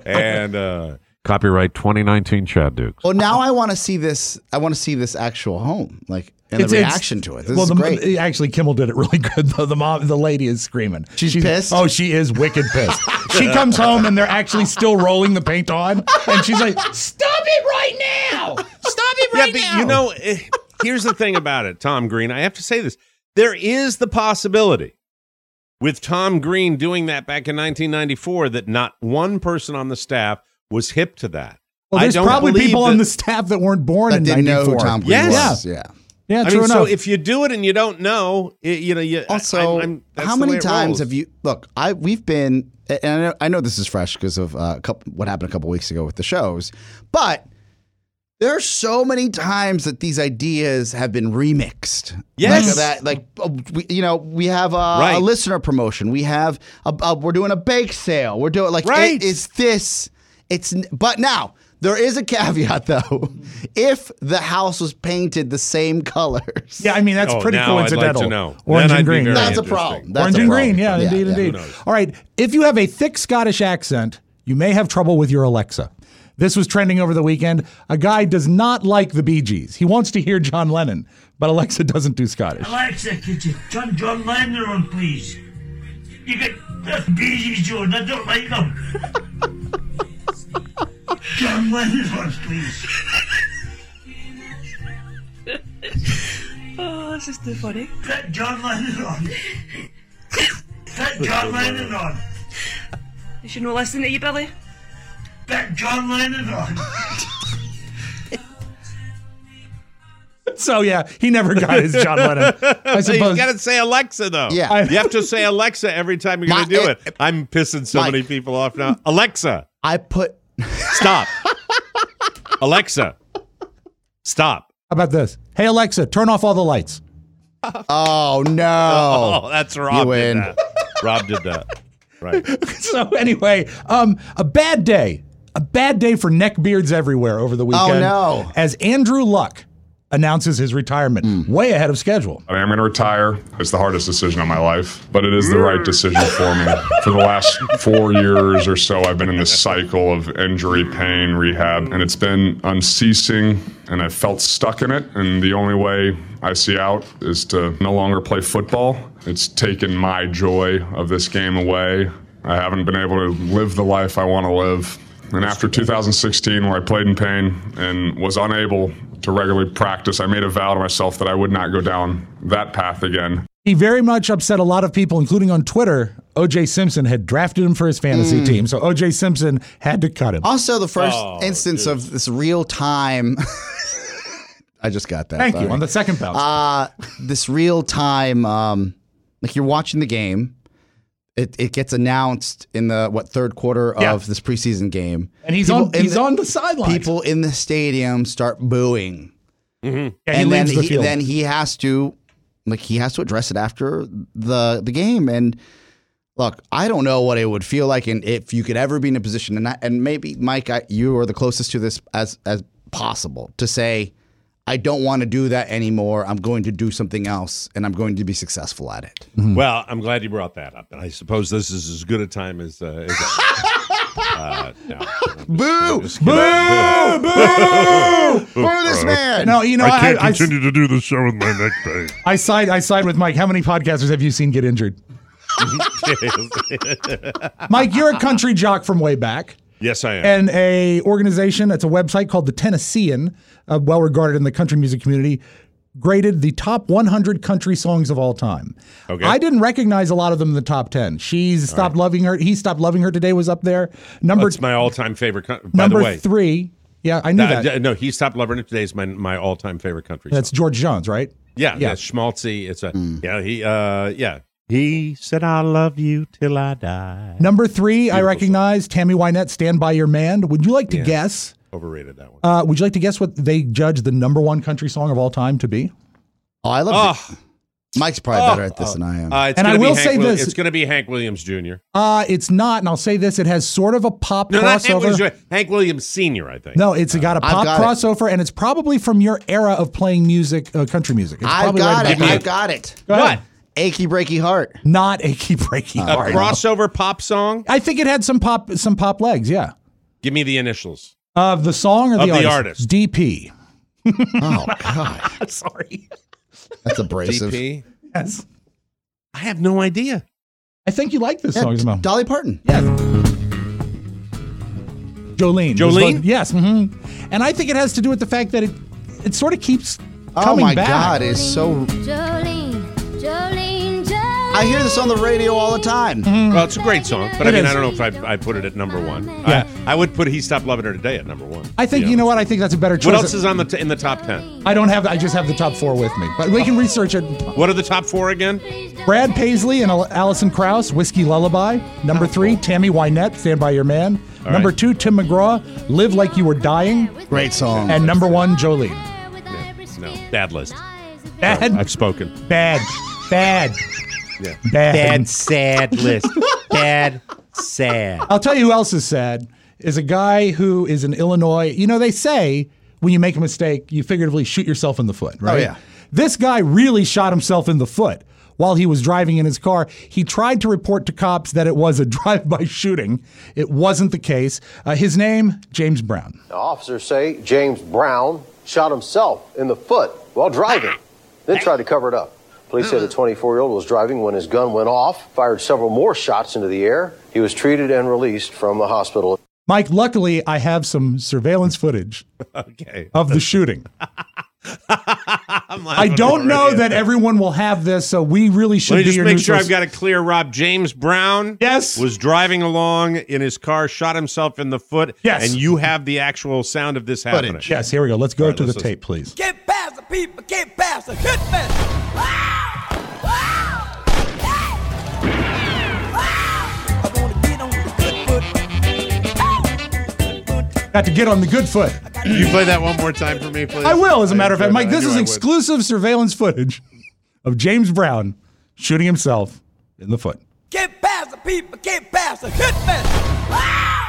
S4: and copyright 2019 Chad Dukes.
S5: Well, now I want to see this. I want to see this actual home, and the reaction to it. This is great.
S3: Actually, Kimmel did it really good, though. The lady is screaming.
S5: She's pissed?
S3: Oh, she is wicked pissed. She comes home, and they're actually still rolling the paint on, and she's like, stop it right now! Stop it right now!
S4: Here's the thing about it, Tom Green. I have to say this. There is the possibility with Tom Green doing that back in 1994 that not one person on the staff was hip to that.
S3: Well, there's probably people on the staff that weren't born in 94.
S5: Know who Tom Green was.
S3: Yeah, true enough.
S4: So if you do it and you don't know,
S5: Also, how many times have you... Look, we've been... And I know this is fresh because of what happened a couple weeks ago with the shows, but there are so many times that these ideas have been remixed.
S4: Yes.
S5: We have a listener promotion. We have we're doing a bake sale. We're doing but now there is a caveat though. If the house was painted the same colors.
S3: Yeah, I mean that's pretty coincidental.
S4: I'd like to know.
S3: Orange and green.
S5: That's a problem.
S3: Orange and green, yeah, indeed. All right. If you have a thick Scottish accent, you may have trouble with your Alexa. This was trending over the weekend. A guy does not like the Bee Gees. He wants to hear John Lennon, but Alexa doesn't do Scottish.
S16: Alexa, could you turn John Lennon on, please? You get the Bee Gees, John. I don't like them. John Lennon on, please.
S17: Oh, this is too funny.
S16: Put John Lennon on. Put John Lennon on.
S17: You should not listen to you, Billy.
S16: Put John Lennon on.
S3: So yeah, he never got his John Lennon. I suppose
S4: you got to say Alexa though.
S5: Yeah,
S4: you have to say Alexa every time you're going to do it. I'm pissing so many people off now. Alexa, stop. Alexa, stop.
S3: How about this? Hey Alexa, turn off all the lights.
S5: Oh no!
S4: Oh, that's Rob. You win. Did that. Rob did that. Right.
S3: So anyway, a bad day for neckbeards everywhere over the weekend.
S5: Oh no!
S3: As Andrew Luck announces his retirement way ahead of schedule.
S18: I mean, I'm going to retire. It's the hardest decision of my life, but it is the right decision for me. For the last 4 years or so, I've been in this cycle of injury, pain, rehab, and it's been unceasing, and I've felt stuck in it, and the only way I see out is to no longer play football. It's taken my joy of this game away. I haven't been able to live the life I want to live. And after 2016, where I played in pain and was unable to regularly practice, I made a vow to myself that I would not go down that path again.
S3: He very much upset a lot of people, including on Twitter. O.J. Simpson had drafted him for his fantasy team, so O.J. Simpson had to cut him.
S5: Also, the first instance of this real-time... I just got that.
S3: Thank you. On the second bounce.
S5: This real-time, like you're watching the game. It gets announced in the third quarter of this preseason game,
S3: and he's on the sidelines.
S5: People in the stadium start booing,
S3: Yeah,
S5: and then he has to address it after the game. And Look, I don't know what it would feel like, and if you could ever be in a position, and maybe Mike, you are the closest to this as possible to say, I don't want to do that anymore. I'm going to do something else, and I'm going to be successful at it.
S2: Mm-hmm. Well, I'm glad you brought that up, and I suppose this is as good a time as. No.
S5: Boo! Boo! Boo! Boo! This man!
S3: No, you know,
S19: I can't continue to do the show with my neck pain.
S3: I side with Mike. How many podcasters have you seen get injured? Mike, you're a country jock from way back.
S2: Yes, I am.
S3: And a organization, it's a website called The Tennessean, well regarded in the country music community, graded the top 100 country songs of all time.
S2: Okay.
S3: I didn't recognize a lot of them in the top 10. She's Stopped Loving Her. He Stopped Loving Her Today was up there.
S2: That's my all-time favorite. By
S3: number
S2: the way,
S3: 3. Yeah, I knew that.
S2: No, He Stopped Loving Her Today is my all-time favorite country
S3: That's
S2: song.
S3: George Jones, right?
S2: Yeah. Schmaltzy. It's He said, "I'll love you till I die."
S3: Number 3, I recognize Tammy Wynette, Stand By Your Man. Would you like to guess?
S2: Overrated, that one.
S3: Would you like to guess what they judge the number 1 country song of all time to be?
S5: Oh, I love it. Mike's probably better at this than I am.
S3: And I will say this.
S2: It's going to be Hank Williams Jr.
S3: It's not, and I'll say this. It has sort of a pop
S2: No, not Hank
S3: crossover.
S2: Williams Jr., Hank Williams Sr., I think.
S3: No, it's got a pop crossover, and it's probably from your era of playing music, country music. It's
S5: I've
S3: probably
S5: got
S3: right
S5: it.
S3: back
S5: I've
S3: then.
S5: got it.
S3: Go ahead.
S5: Achy Breaky Heart.
S3: Not Achy Breaky Heart.
S2: A crossover pop song?
S3: I think it had some pop legs, yeah.
S2: Give me the initials.
S3: Of the song or
S2: Of
S3: the
S2: the
S3: artist? DP.
S5: Oh, God.
S3: Sorry.
S5: That's abrasive.
S2: DP?
S3: Yes.
S2: I have no idea.
S3: I think you like this song.
S5: Dolly Parton.
S3: Yeah. Jolene.
S2: Jolene?
S3: Yes. Mm-hmm. And I think it has to do with the fact that it sort of keeps
S5: Oh,
S3: coming
S5: my
S3: back.
S5: God. It's so... I hear this on the radio all the time.
S2: Well, it's a great song, but
S3: It is.
S2: I don't know if I put it at number 1.
S3: Yeah.
S2: I would put He Stopped Loving Her Today at number 1.
S3: I think, you know what? I think that's a better choice.
S2: What else is on in the top 10?
S3: I don't have. I just have the top 4 with me, but we can research it.
S2: What are the top 4 again?
S3: Brad Paisley and Alison Krauss, Whiskey Lullaby. Number 3, Tammy Wynette, Stand By Your Man.
S2: All
S3: Number
S2: right.
S3: 2, Tim McGraw, Live Like You Were Dying.
S5: Great song.
S3: And number 1, Jolene.
S2: No, bad list.
S3: Bad.
S2: I've spoken.
S3: Bad.
S2: Yeah.
S3: Bad.
S2: sad list. Bad, sad.
S3: I'll tell you who else is sad, is a guy who is in Illinois. You know, they say when you make a mistake, you figuratively shoot yourself in the foot, right?
S5: Oh, yeah.
S3: This guy really shot himself in the foot while he was driving in his car. He tried to report to cops that it was a drive-by shooting. It wasn't the case. His name, James Brown.
S20: Now, officers say James Brown shot himself in the foot while driving, then tried to cover it up. Police say the 24-year-old was driving when his gun went off, fired several more shots into the air. He was treated and released from the hospital.
S3: Mike, luckily, I have some surveillance footage of the shooting. I don't know that everyone will have this, so we really should
S2: Let me
S3: be
S2: just
S3: your
S2: make sure
S3: neutral-
S2: I've got it clear, Rob. James Brown was driving along in his car, shot himself in the foot,
S3: Yes.
S2: and you have the actual sound of this happening.
S3: footage. Yes, here we go. Let's go to the
S2: let's listen.
S3: tape, please.
S6: Get past the people, get past the hitman.
S3: Got to get on the good foot.
S2: Can you play that one more time for me, please?
S3: I will, as a matter of fact. Mike,
S2: I
S3: this
S2: knew
S3: is
S2: I would.
S3: exclusive surveillance footage of James Brown shooting himself in the foot.
S6: Get past the people, get past the hitman.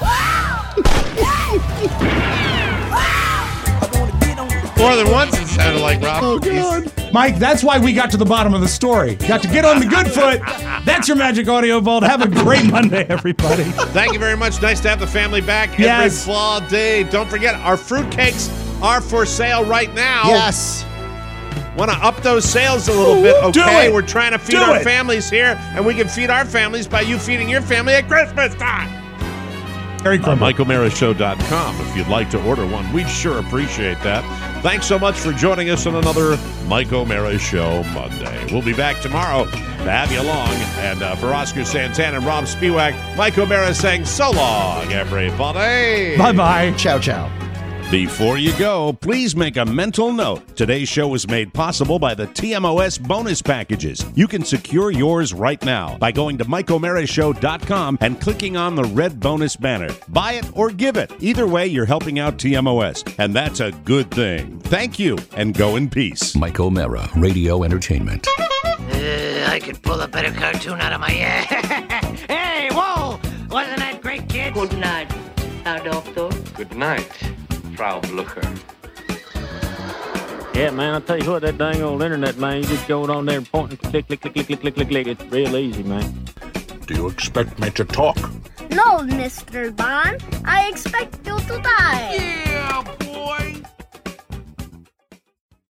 S2: More than once it sounded like Rob.
S3: Oh, God. Mike, that's why we got to the bottom of the story. Got to get on the good foot. That's your Magic Audio Vault. Have a great Monday, everybody.
S2: Thank you very much. Nice to have the family back
S3: Yes.
S2: every fall day. Don't forget, our fruitcakes are for sale right now.
S5: Yes.
S2: Want to up those sales a little bit,
S3: Do
S2: okay?
S3: it.
S2: We're trying to feed
S3: Do
S2: our
S3: it.
S2: families here, and we can feed our families by you feeding your family at Christmas time.
S3: Very cool.
S2: MikeO'MaraShow.com. If you'd like to order one, we'd sure appreciate that. Thanks so much for joining us on another Mike O'Mara Show Monday. We'll be back tomorrow to have you along. And for Oscar Santana and Rob Spiewak, Mike O'Mara saying so long, everybody.
S3: Bye-bye.
S5: Ciao, ciao.
S4: Before you go, please make a mental note. Today's show was made possible by the TMOS bonus packages. You can secure yours right now by going to MikeO'MaraShow.com and clicking on the red bonus banner. Buy it or give it. Either way, you're helping out TMOS, and that's a good thing. Thank you, and go in peace.
S1: Mike O'Mara, Radio Entertainment.
S6: I could pull a better cartoon out of my ass. Hey, whoa! Wasn't that great, kid?
S21: Good night, Herr Doctor.
S22: Good night, Frau Blucher.
S23: Yeah, man, I'll tell you what, that dang old internet, man, you just go on there and point and click, click, click, click, click, click, click, click. It's real easy, man.
S24: Do you expect me to talk?
S25: No, Mr. Bond. I expect you to die.
S6: Yeah,